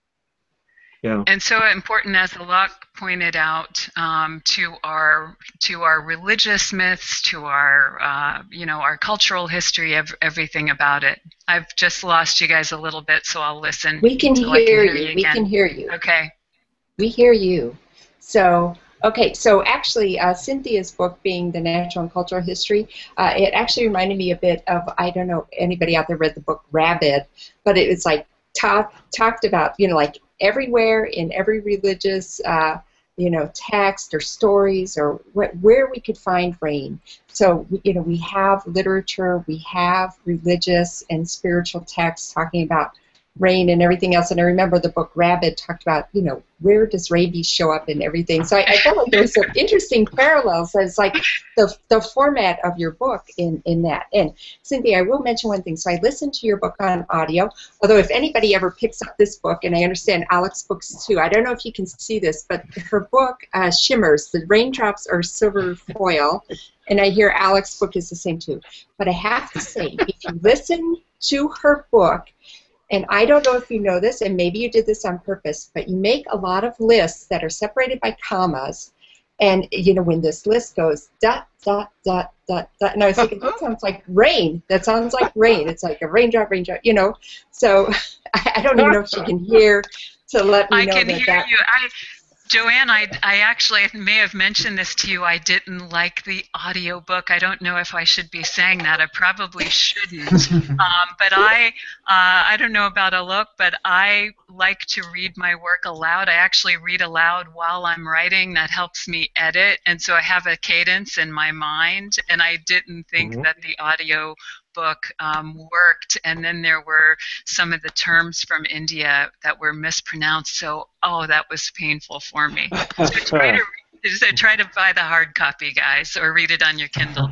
Yeah. And so important, as Locke pointed out, um, to our to our religious myths, to our uh, you know our cultural history, ev- everything about it. I've just lost you guys a little bit, so I'll listen. We can till I hear can hear you. you We again. can hear you. Okay. We hear you. So, okay, so actually, uh, Cynthia's book, being the Natural and Cultural History, uh, it actually reminded me a bit of, I don't know, anybody out there read the book Rabid, but it was like talk, talked about, you know, like everywhere in every religious, uh, you know, text or stories or wh- where we could find rain. So, you know, we have literature, we have religious and spiritual texts talking about rain and everything else. And I remember the book Rabid talked about, you know, where does rabies show up in everything. So I, I felt like there was some interesting parallels. It's like the the format of your book in, in that. And Cynthia, I will mention one thing. So I listened to your book on audio, although if anybody ever picks up this book, and I understand Alex's books too, I don't know if you can see this, but her book uh, shimmers. The raindrops are silver foil. And I hear Alex's book is the same too. But I have to say, if you listen to her book, and I don't know if you know this, and maybe you did this on purpose, but you make a lot of lists that are separated by commas. And, you know, when this list goes dot, dot, dot, dot, dot, and I was thinking, that sounds like rain. That sounds like rain. It's like a raindrop, raindrop, you know. So I, I don't even know if she can hear to let me I know can that hear that. you. I Joanne, I, I actually may have mentioned this to you. I didn't like the audiobook. I don't know if I should be saying that. I probably shouldn't. um, but I, uh, I don't know about Alok, but I like to read my work aloud. I actually read aloud while I'm writing. That helps me edit, and so I have a cadence in my mind. And I didn't think Mhm. that the audio book um, worked, and then there were some of the terms from India that were mispronounced, so oh, that was painful for me. So try to, so try to buy the hard copy, guys, or read it on your Kindle.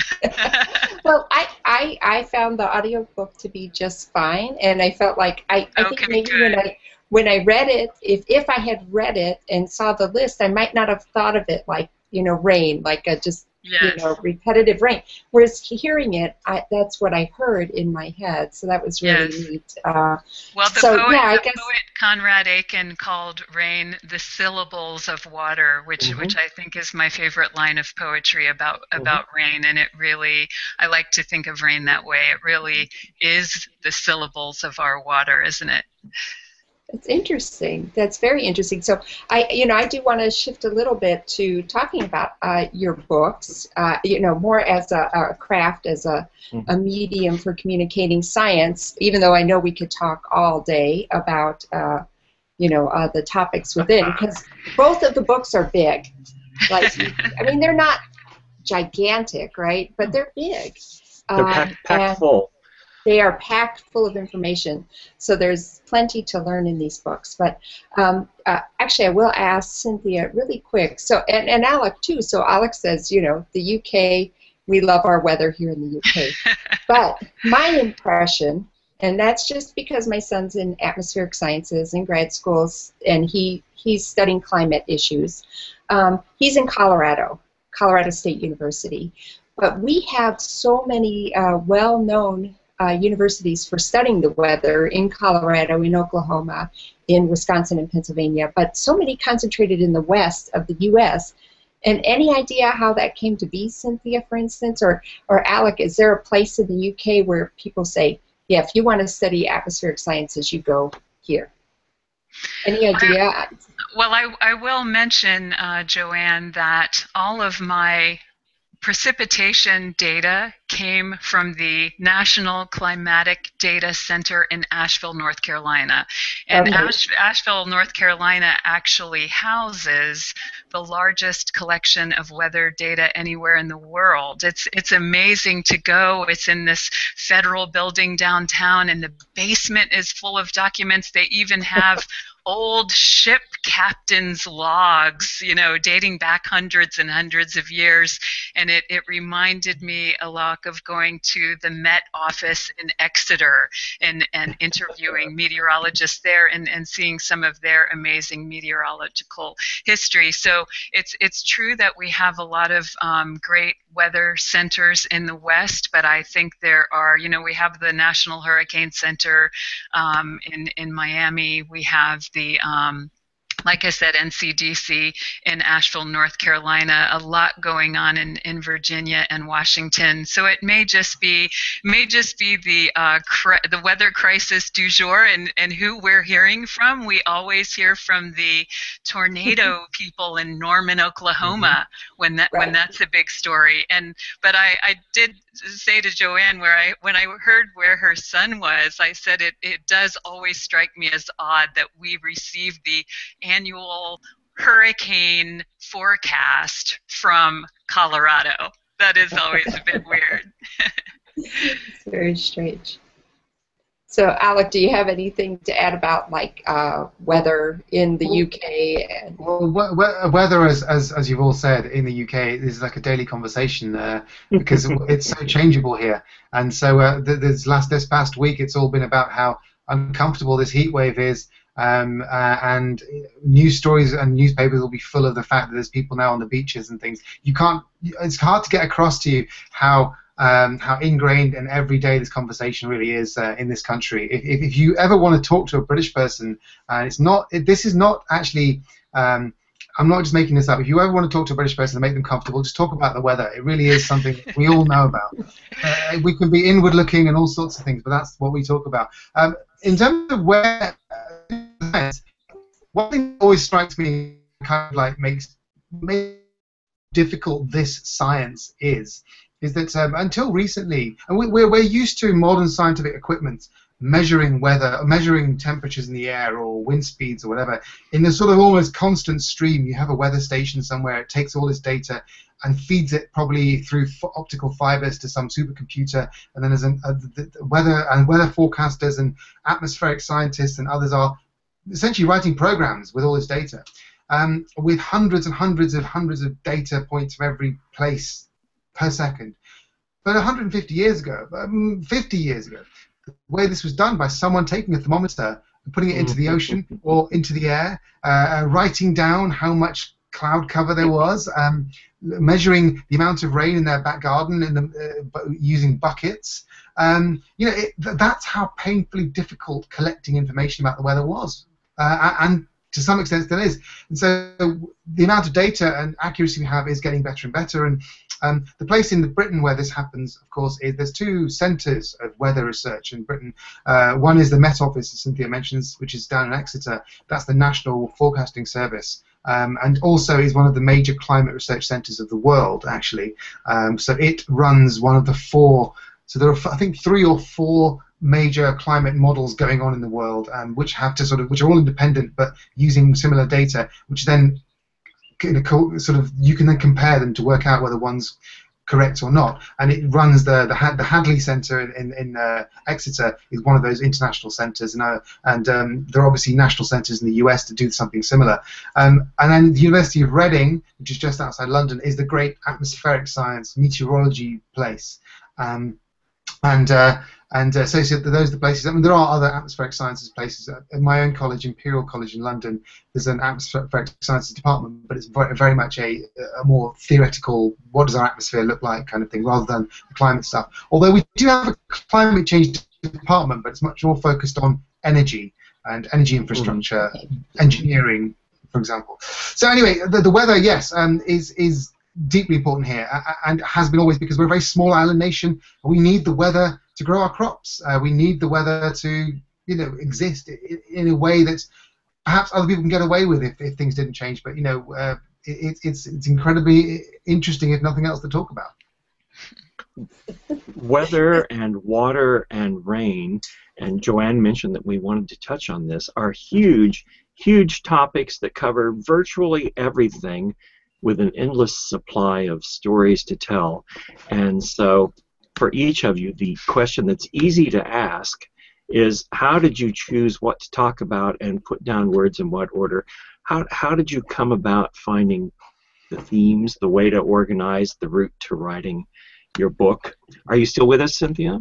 Well, I, I I found the audiobook to be just fine, and I felt like I, I think Okay, maybe good. when I when I read it, if if I had read it and saw the list, I might not have thought of it like, you know, rain, like a just Yes. you know, repetitive rain. Whereas hearing it, I, that's what I heard in my head. So that was really Yes. neat. Uh, Well, the, so poet, yeah, I the guess poet Conrad Aiken called rain the syllables of water, which Mhm. which I think is my favorite line of poetry about about rain. And it really, I like to think of rain that way. It really is the syllables of our water, isn't it? it's interesting. That's very interesting. So I, you know, I do want to shift a little bit to talking about uh, your books. Uh, you know, more as a, a craft, as a, a medium for communicating science. Even though I know we could talk all day about, uh, you know, uh, the topics within, because both of the books are big. Like, I mean, they're not gigantic, right? But they're big. They're Um, packed, packed and- full. They are packed full of information, so there's plenty to learn in these books. But um, uh, actually, I will ask Cynthia really quick. So, and, and Alec too. So Alec says, you know, the U K, we love our weather here in the U K. But my impression, and that's just because my son's in atmospheric sciences in grad schools, and he he's studying climate issues. Um, he's in Colorado, Colorado State University. But we have so many uh, well-known Uh, universities for studying the weather in Colorado, in Oklahoma, in Wisconsin and Pennsylvania, but so many concentrated in the west of the U S And any idea how that came to be, Cynthia, for instance, or, or Alec, is there a place in the U K where people say, yeah, if you want to study atmospheric sciences, you go here? Any idea? I, well, I, I will mention, uh, Joanne, that all of my precipitation data came from the National Climatic Data Center in Asheville, North Carolina. And Okay. Ash, Asheville, North Carolina actually houses the largest collection of weather data anywhere in the world. It's, it's amazing to go. It's in this federal building downtown, and the basement is full of documents. They even have old ship captains' logs, you know, dating back hundreds and hundreds of years. And it, it reminded me a lot of going to the Met office in Exeter and, and interviewing meteorologists there and, and seeing some of their amazing meteorological history. So it's, it's true that we have a lot of um, great weather centers in the West, but I think there are, you know, we have the National Hurricane Center um, in, in Miami. We have the um, like I said, N C D C in Asheville, North Carolina, a lot going on in, in Virginia and Washington. So it may just be may just be the uh, cri- the weather crisis du jour, and, and who we're hearing from. We always hear from the tornado people in Norman, Oklahoma, mm-hmm. when that Right. when that's a big story. And but I, I did say to Joanne, where I when I heard where her son was, I said it it does always strike me as odd that we receive the annual hurricane forecast from Colorado. That is always a bit weird. It's very strange. So, Alec, do you have anything to add about like uh, weather in the U K? And Well, we- we- weather, as, as as you've all said, in the U K is like a daily conversation uh, because it's so changeable here. And so, uh, th- this last this past week, it's all been about how uncomfortable this heat wave is. Um, uh, and news stories and newspapers will be full of the fact that there's people now on the beaches and things. You can't. It's hard to get across to you how um, how ingrained and everyday this conversation really is uh, in this country. If, if, if you ever want to talk to a British person, and uh, it's not. It, this is not actually. Um, I'm not just making this up. If you ever want to talk to a British person and make them comfortable, just talk about the weather. It really is something we all know about. Uh, we can be inward-looking and all sorts of things, but that's what we talk about. Um, in terms of where. One thing that always strikes me kind of like makes, makes difficult this science is, is that um, until recently, and we, we're, we're used to modern scientific equipment measuring weather, measuring temperatures in the air or wind speeds or whatever, in this sort of almost constant stream. You have a weather station somewhere, it takes all this data and feeds it probably through f optical fibers to some supercomputer, and then there's an, a, the, the weather and weather forecasters and atmospheric scientists and others are essentially writing programs with all this data, um, with hundreds and hundreds of hundreds of data points from every place per second. But one hundred fifty years ago, um, fifty years ago, the way this was done by someone taking a thermometer and putting it into the ocean or into the air, uh, writing down how much cloud cover there was, um, measuring the amount of rain in their back garden in the, uh, using buckets. Um, you know, it, th that's how painfully difficult collecting information about the weather was, uh, and to some extent still is. And so the amount of data and accuracy we have is getting better and better. And um, the place in Britain where this happens, of course, is there's two centres of weather research in Britain. Uh, one is the Met Office, as Cynthia mentions, which is down in Exeter. That's the National Forecasting Service. Um, and also is one of the major climate research centres of the world, actually. Um, so it runs one of the four, so there are, I think, three or four major climate models going on in the world, um, which have to sort of, which are all independent, but using similar data, which then sort of you can then compare them to work out whether one's correct or not. And it runs the the, Had the Hadley Centre in in, in uh, Exeter is one of those international centres, and uh, and um, there are obviously national centres in the U S to do something similar. Um, and then the University of Reading, which is just outside London, is the great atmospheric science meteorology place. Um, and uh, and uh, so, so those are the places. I mean, there are other atmospheric sciences places. At my own college, Imperial College in London, there's an atmospheric sciences department, but it's very, very much a, a more theoretical, what does our atmosphere look like kind of thing, rather than the climate stuff. Although we do have a climate change department, but it's much more focused on energy and energy infrastructure, mm-hmm. engineering, for example. So anyway, the, the weather, yes, um, is is deeply important here, and has been always, because we're a very small island nation, and we need the weather to grow our crops. Uh, we need the weather to, you know, exist in, in a way that perhaps other people can get away with if, if things didn't change. But you know, uh, it, it's it's incredibly interesting, if nothing else, to talk about. Weather and water and rain, and Joanne mentioned that we wanted to touch on this, are huge, huge topics that cover virtually everything, with an endless supply of stories to tell. And so for each of you, the question that's easy to ask is, how did you choose what to talk about and put down words in what order? How, how did you come about finding the themes, the way to organize, the route to writing your book? Are you still with us, Cynthia?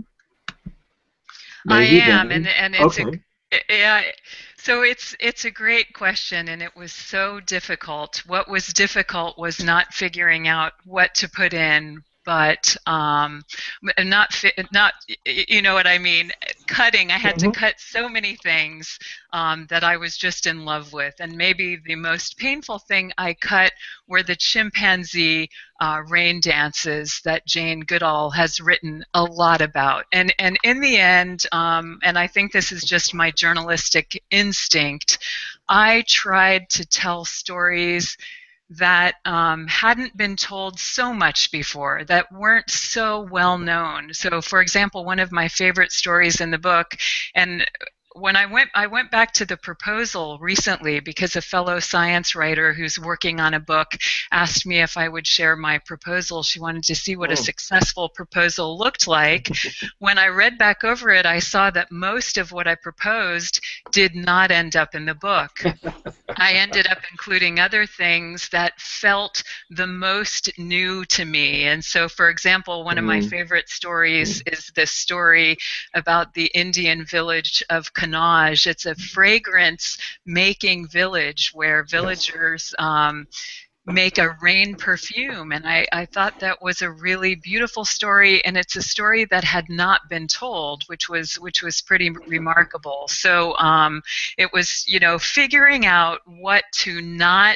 Maybe, I am, then. and, and it's okay. a, yeah, so it's it's a great question, and it was so difficult. What was difficult was not figuring out what to put in, but um, not not you know what I mean. Cutting. I had mm-hmm. to cut so many things um, that I was just in love with, and maybe the most painful thing I cut were the chimpanzee uh, rain dances that Jane Goodall has written a lot about. And and in the end, um, and I think this is just my journalistic instinct, I tried to tell stories that um, hadn't been told so much before, that weren't so well known. So, for example, one of my favorite stories in the book, and when I went, I went back to the proposal recently because a fellow science writer who's working on a book asked me if I would share my proposal. She wanted to see what oh. a successful proposal looked like. When I read back over it, I saw that most of what I proposed did not end up in the book. I ended up including other things that felt the most new to me. And so, for example, one mm. of my favorite stories mm. is this story about the Indian village of Kannauj. It's a fragrance-making village where villagers um, make a rain perfume, and I, I thought that was a really beautiful story, and it's a story that had not been told, which was which was pretty remarkable. So um, it was, you know, figuring out what to not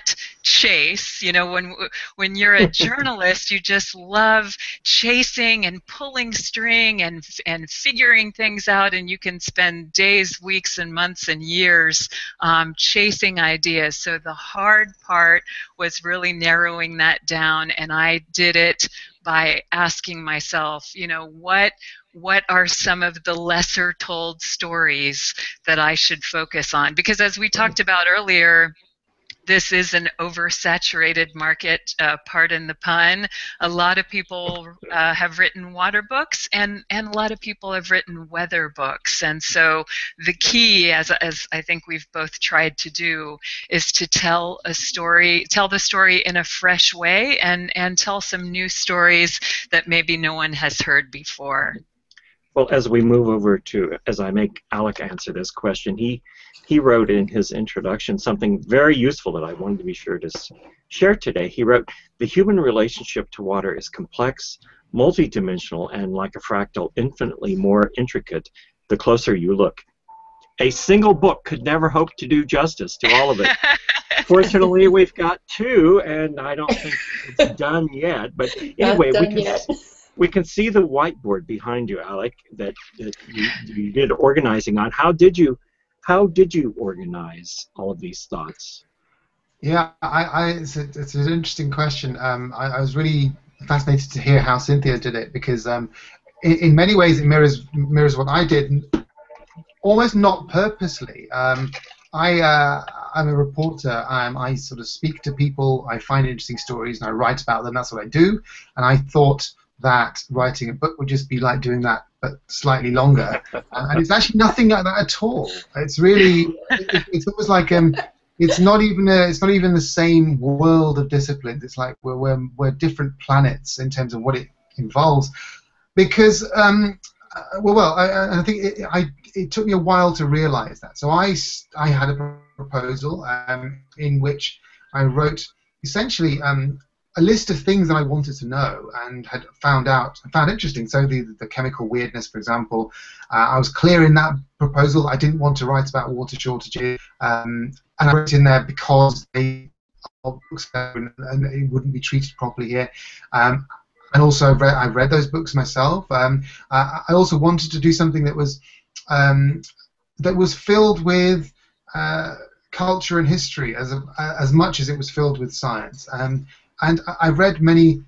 chase. You know, when when you're a journalist, you just love chasing and pulling string and and figuring things out, and you can spend days, weeks, and months and years um, chasing ideas. So the hard part was really narrowing that down, and I did it by asking myself, you know, what what are some of the lesser told stories that I should focus on? Because as we talked about earlier, this is an oversaturated market, uh, pardon the pun. A lot of people uh, have written water books, and, and a lot of people have written weather books. And so the key, as, as I think we've both tried to do, is to tell a story, tell the story in a fresh way, and, and tell some new stories that maybe no one has heard before. Well, as we move over to, as I make Alec answer this question, he he wrote in his introduction something very useful that I wanted to be sure to share today. He wrote, "The human relationship to water is complex, multidimensional, and like a fractal, infinitely more intricate the closer you look. A single book could never hope to do justice to all of it. Fortunately, we've got two, and I don't think it's done yet. But anyway, we can." Yet. We can see the whiteboard behind you, Alec, that, that you, you did organizing on. How did you, how did you organize all of these thoughts? Yeah, I, I, it's, a, it's an interesting question. Um, I, I was really fascinated to hear how Cynthia did it, because um, in, in many ways it mirrors mirrors what I did, almost not purposely. Um, I, uh, I'm a reporter. Um, I sort of speak to people. I find interesting stories and I write about them. That's what I do. And I thought that writing a book would just be like doing that, but slightly longer. And it's actually nothing like that at all. It's really, it, it's almost like um, it's not even a, it's not even the same world of disciplines. It's like we're we're, we're different planets in terms of what it involves. Because um, uh, well, well, I, I think it, I it took me a while to realize that. So I I had a proposal um, in which I wrote essentially. Um, a list of things that I wanted to know and had found out, found interesting. So the, the chemical weirdness, for example, uh, I was clear in that proposal. I didn't want to write about water shortages, um, and I wrote in there because they are books and it wouldn't be treated properly here. Um, and also, I've read, I've read those books myself. Um, uh, I also wanted to do something that was um, that was filled with uh, culture and history as a, as much as it was filled with science. Um, And I read many,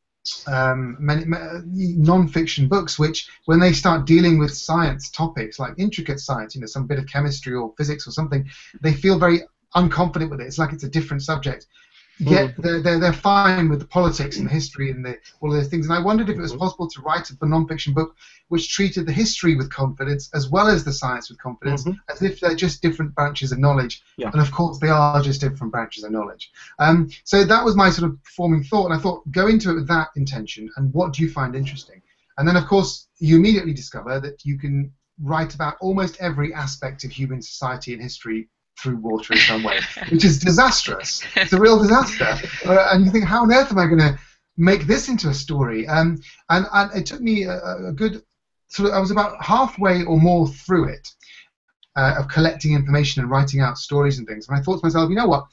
um, many non-fiction books which, when they start dealing with science topics, like intricate science, you know, some bit of chemistry or physics or something, they feel very unconfident with it. It's like it's a different subject. Yet they're, they're, they're fine with the politics and the history and the, all of those things. And I wondered if it was possible to write a non-fiction book which treated the history with confidence as well as the science with confidence, mm-hmm. as if they're just different branches of knowledge. Yeah. And of course they are just different branches of knowledge. Um, so that was my sort of forming thought. And I thought, go into it with that intention, and what do you find interesting? And then, of course, you immediately discover that you can write about almost every aspect of human society and history through water in some way, which is disastrous. It's a real disaster. Uh, and you think, how on earth am I going to make this into a story? Um, and, and it took me a, a good, sort of, I was about halfway or more through it, uh, of collecting information and writing out stories and things. And I thought to myself, you know what?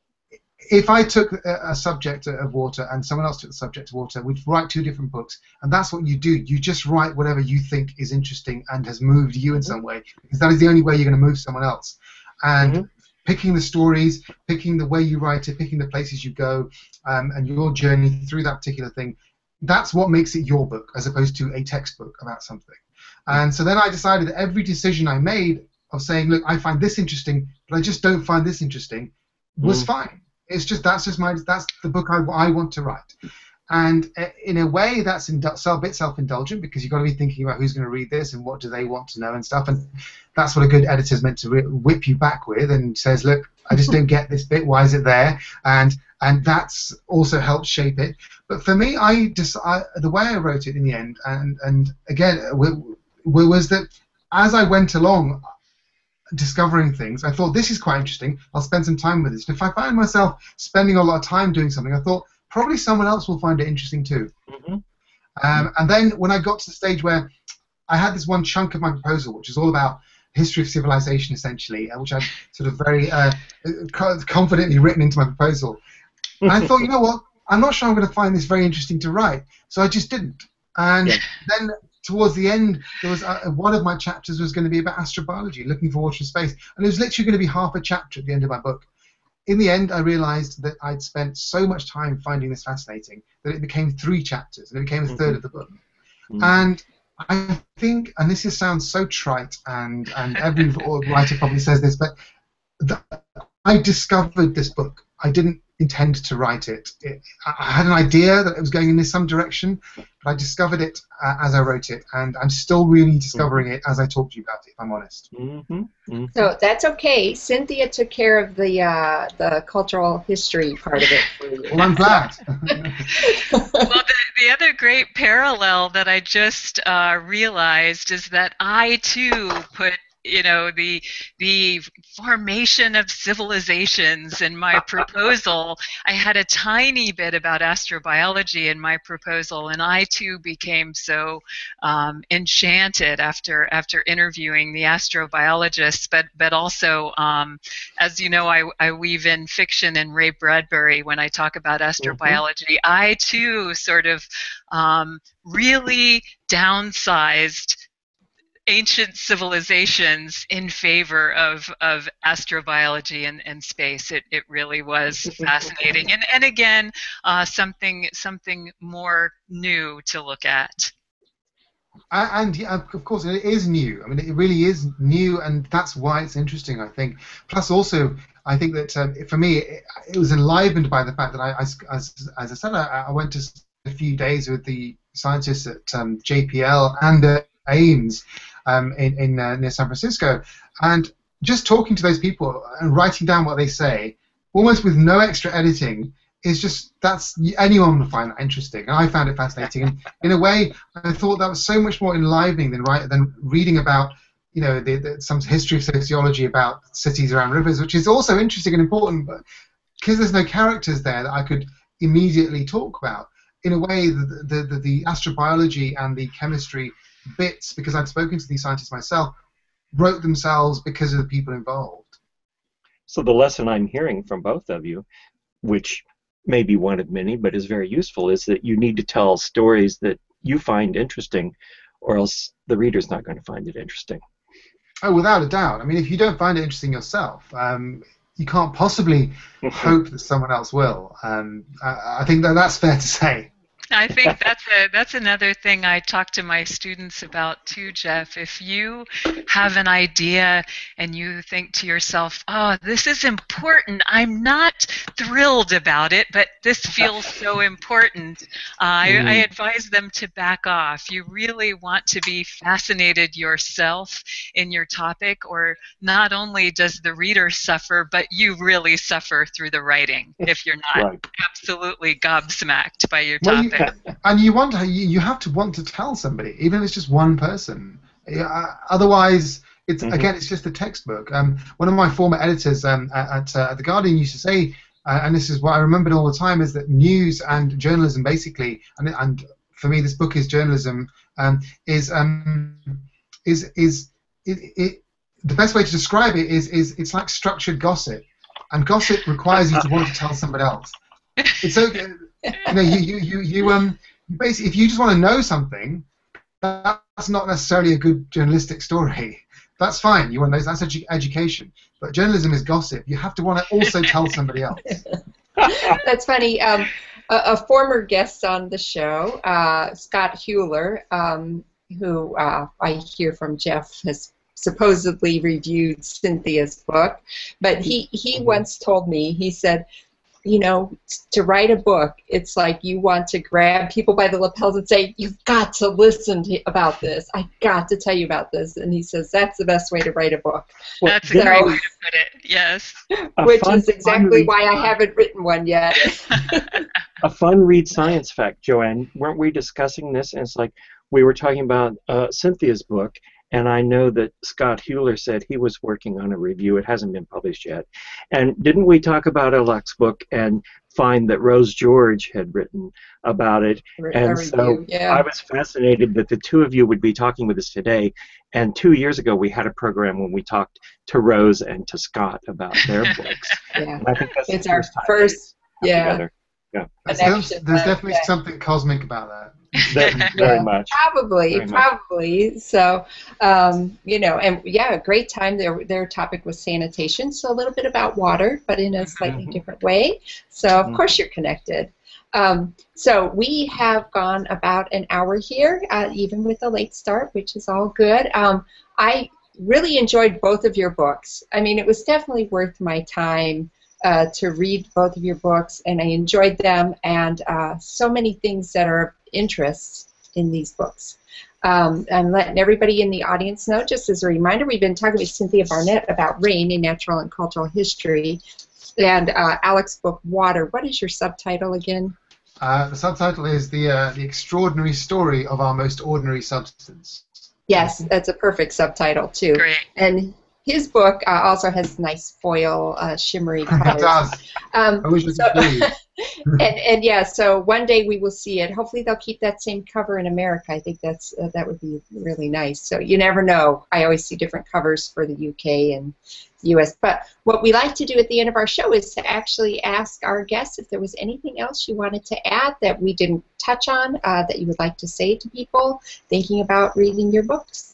If I took a, a subject of water and someone else took the subject of water, we'd write two different books. And that's what you do. You just write whatever you think is interesting and has moved you in some way, because that is the only way you're going to move someone else. And mm-hmm. picking the stories, picking the way you write it, picking the places you go, um, and your journey through that particular thing, that's what makes it your book, as opposed to a textbook about something. And so then I decided that every decision I made of saying, look, I find this interesting, but I just don't find this interesting, was mm. fine. It's just, that's just my, that's the book I, I want to write. And in a way, that's a bit self-indulgent, because you've got to be thinking about who's going to read this and what do they want to know and stuff. And that's what a good editor is meant to whip you back with, and says, look, I just don't get this bit. Why is it there? And and that's also helped shape it. But for me, I just I, the way I wrote it in the end, and and again, was that as I went along, discovering things, I thought, this is quite interesting. I'll spend some time with this. And if I find myself spending a lot of time doing something, I thought, probably someone else will find it interesting too. Mm-hmm. um, and then when I got to the stage where I had this one chunk of my proposal, which is all about history of civilization, essentially, uh, which I've sort of very uh, confidently written into my proposal. And I thought, you know what, I'm not sure I'm going to find this very interesting to write, so I just didn't. And yeah. then towards the end, there was uh, one of my chapters was going to be about astrobiology, looking for water in space, and it was literally going to be half a chapter at the end of my book. In the end, I realized that I'd spent so much time finding this fascinating that it became three chapters, and it became a third mm-hmm. of the book. Mm-hmm. And I think, and this is, sounds so trite, and, and every writer probably says this, but the, I discovered this book. I didn't intend to write it. it. I had an idea that it was going in some direction, but I discovered it uh, as I wrote it, and I'm still really discovering mm-hmm. it as I talk to you about it, if I'm honest. Mm-hmm. Mm-hmm. So that's okay. Cynthia took care of the uh, the cultural history part of it for you. Well, I'm glad. Well, the, the other great parallel that I just uh, realized is that I, too, put you know, the the formation of civilizations in my proposal. I had a tiny bit about astrobiology in my proposal, and I too became so um, enchanted after after interviewing the astrobiologists. But but also, um, as you know, I, I weave in fiction and Ray Bradbury when I talk about astrobiology. Mm-hmm. I too sort of um, really downsized ancient civilizations in favor of, of astrobiology and, and space. It, it really was fascinating. And, and again, uh, something, something more new to look at. And, yeah, of course, it is new. I mean, it really is new, and that's why it's interesting, I think. Plus, also, I think that um, for me, it, it was enlivened by the fact that I, I as, as I said, I, I went to a few days with the scientists at um, J P L and uh, Ames um, in, in uh, near San Francisco, and just talking to those people and writing down what they say, almost with no extra editing, is just, that's, anyone would find that interesting, and I found it fascinating. And in a way, I thought that was so much more enlivening than right than reading about, you know, the, the, some history of sociology about cities around rivers, which is also interesting and important, but because there's no characters there that I could immediately talk about. In a way, the the, the, the astrobiology and the chemistry bits, because I've spoken to these scientists myself, wrote themselves because of the people involved. So the lesson I'm hearing from both of you, which may be one of many, but is very useful, is that you need to tell stories that you find interesting, or else the reader's not going to find it interesting. Oh, without a doubt. I mean, if you don't find it interesting yourself, um, you can't possibly hope that someone else will. Um, I, I think that that's fair to say. I think that's a that's another thing I talk to my students about too, Jeff. If you have an idea and you think to yourself, "Oh, this is important. I'm not thrilled about it, but this feels so important," uh, mm. I, I advise them to back off. You really want to be fascinated yourself in your topic, or not only does the reader suffer, but you really suffer through the writing if you're not right. absolutely gobsmacked by your topic. Well, you, and you want to, you have to want to tell somebody, even if it's just one person. Uh, otherwise, it's mm-hmm. again, it's just a textbook. Um, one of my former editors um, at, uh, at The Guardian used to say, uh, and this is what I remembered all the time, is that news and journalism basically, and, and for me this book is journalism, um, is um, is is it, it, the best way to describe it is is it's like structured gossip, and gossip requires you to want to tell somebody else. It's okay. You know, you, you, you, you um, basically, if you just want to know something, that's not necessarily a good journalistic story. That's fine. You want to know, that's edu education. But journalism is gossip. You have to want to also tell somebody else. That's funny. Um, a, a former guest on the show, uh, Scott Hewler, um, who uh, I hear from Jeff has supposedly reviewed Cynthia's book, but he, he mm-hmm. once told me, he said, you know, to write a book, it's like you want to grab people by the lapels and say, "You've got to listen to, about this. I got to tell you about this." And he says that's the best way to write a book. Well, that's so, a great way to put it. Yes. Which fun, is exactly why I haven't written one yet. A fun read science fact, Joanne. Weren't we discussing this? And it's like we were talking about uh, Cynthia's book. And I know that Scott Hewler said he was working on a review. It hasn't been published yet. And didn't we talk about Alex's book? And find that Rose George had written about it, Re- and a so review, yeah. I was fascinated that the two of you would be talking with us today. And two years ago, we had a program when we talked to Rose and to Scott about their books. Yeah. And I think that's It's the our first time first, they yeah. got together. Yeah, There's, Connection, there's uh, definitely yeah. something cosmic about that. that, very Yeah, much. Probably, Very much. probably. So, um, you know, and yeah, a great time. Their their topic was sanitation, so a little bit about water, but in a slightly Mhm. different way. So, of Mhm. course, you're connected. Um, so we have gone about an hour here, uh, even with a late start, which is all good. Um, I really enjoyed both of your books. I mean, it was definitely worth my time uh, to read both of your books, and I enjoyed them, and uh, so many things that are of interest in these books. Um, I'm letting everybody in the audience know, just as a reminder, we've been talking with Cynthia Barnett about rain in natural and cultural history, and uh, Alex's book, Water. What is your subtitle again? Uh, the subtitle is the uh, the extraordinary story of our most ordinary substance. Yes, that's a perfect subtitle, too. Great. And his book uh, also has nice foil, uh, shimmery colors. It does. Um, I wish I so, could see. and, and yeah, so one day we will see it. Hopefully they'll keep that same cover in America. I think that's uh, that would be really nice. So you never know. I always see different covers for the U K and U S. But what we like to do at the end of our show is to actually ask our guests if there was anything else you wanted to add that we didn't touch on, uh, that you would like to say to people thinking about reading your books.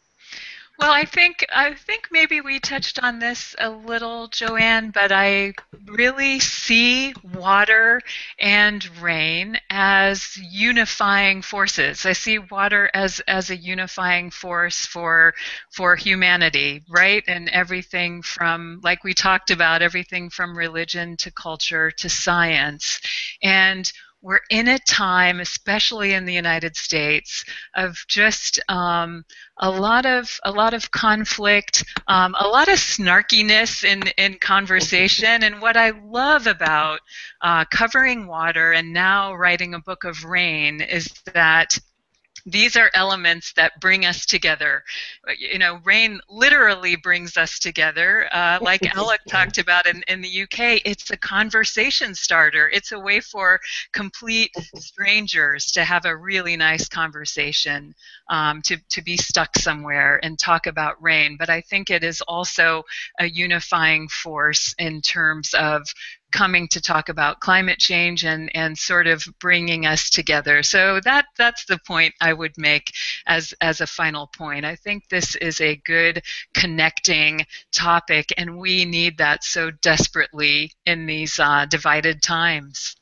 Well, I think I think maybe we touched on this a little, Joanne, but I really see water and rain as unifying forces. I see water as as a unifying force for for humanity, right? And everything from, like we talked about, everything from religion to culture to science. And we're in a time, especially in the United States, of just um, a lot of a lot of conflict, um, a lot of snarkiness in in conversation. And what I love about uh, covering water and now writing a book of rain is that these are elements that bring us together. You know, rain literally brings us together. Uh, like Alec talked about in, in the U K, it's a conversation starter. It's a way for complete strangers to have a really nice conversation, um, to, to be stuck somewhere and talk about rain. But I think it is also a unifying force in terms of coming to talk about climate change and, and sort of bringing us together. So that that's the point I would make as, as a final point. I think this is a good connecting topic, and we need that so desperately in these uh, divided times.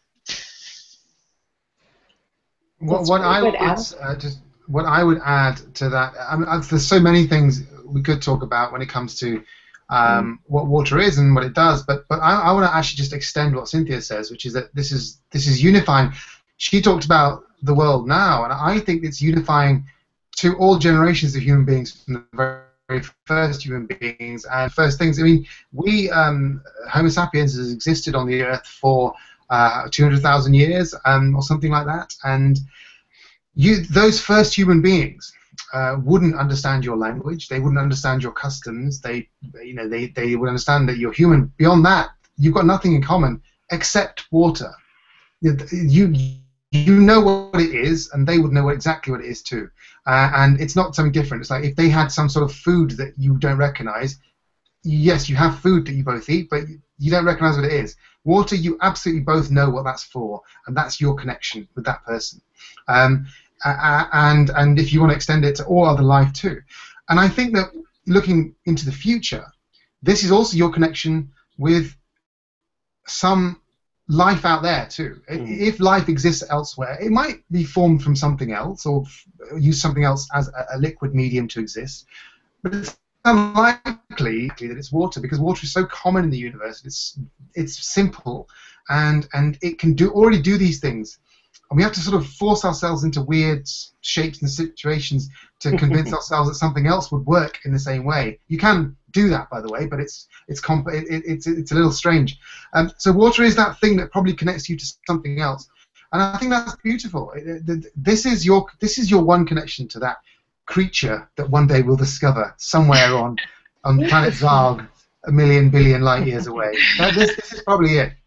What, That's what really I good, would Al. uh, just what I would add to that, I mean, there's so many things we could talk about when it comes to um, what water is and what it does, but but I, I want to actually just extend what Cynthia says, which is that this is this is unifying. She talked about the world now, and I think it's unifying to all generations of human beings, from the very, very first human beings and first things. I mean, we um, Homo sapiens has existed on the earth for uh, two hundred thousand years, um, or something like that, and you those first human beings Uh, wouldn't understand your language. They wouldn't understand your customs. They, you know, they, they would understand that you're human. Beyond that, you've got nothing in common except water. You, you know what it is, and they would know what, exactly what it is too. Uh, and it's not something different. It's like if they had some sort of food that you don't recognize. Yes, you have food that you both eat, but you don't recognize what it is. Water, you absolutely both know what that's for, and that's your connection with that person. Um, Uh, and and if you want to extend it to all other life too. And I think that looking into the future, this is also your connection with some life out there too. Mm. If life exists elsewhere, it might be formed from something else or use something else as a, a liquid medium to exist. But it's unlikely that it's water, because water is so common in the universe. It's it's simple, and and it can do already do these things. And we have to sort of force ourselves into weird shapes and situations to convince ourselves that something else would work in the same way. You can do that, by the way, but it's it's comp it, it, it's it's a little strange. Um, so water is that thing that probably connects you to something else, and I think that's beautiful. It, it, this is your this is your one connection to that creature that one day we'll discover somewhere on on planet Zarg, a million billion light years away. That, this this is probably it.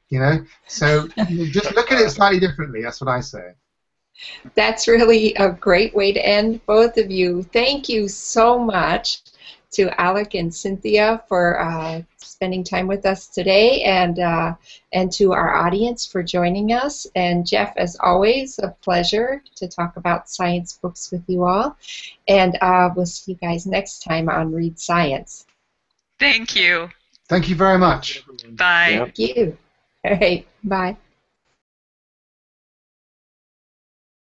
You know, so just look at it slightly differently. That's what I say. That's really a great way to end. Both of you, thank you so much to Alec and Cynthia for uh, spending time with us today, and uh, and to our audience for joining us. And Jeff, as always, a pleasure to talk about science books with you all. And uh, we'll see you guys next time on Read Science. Thank you. Thank you very much. Bye. Yep. Thank you. All right, bye.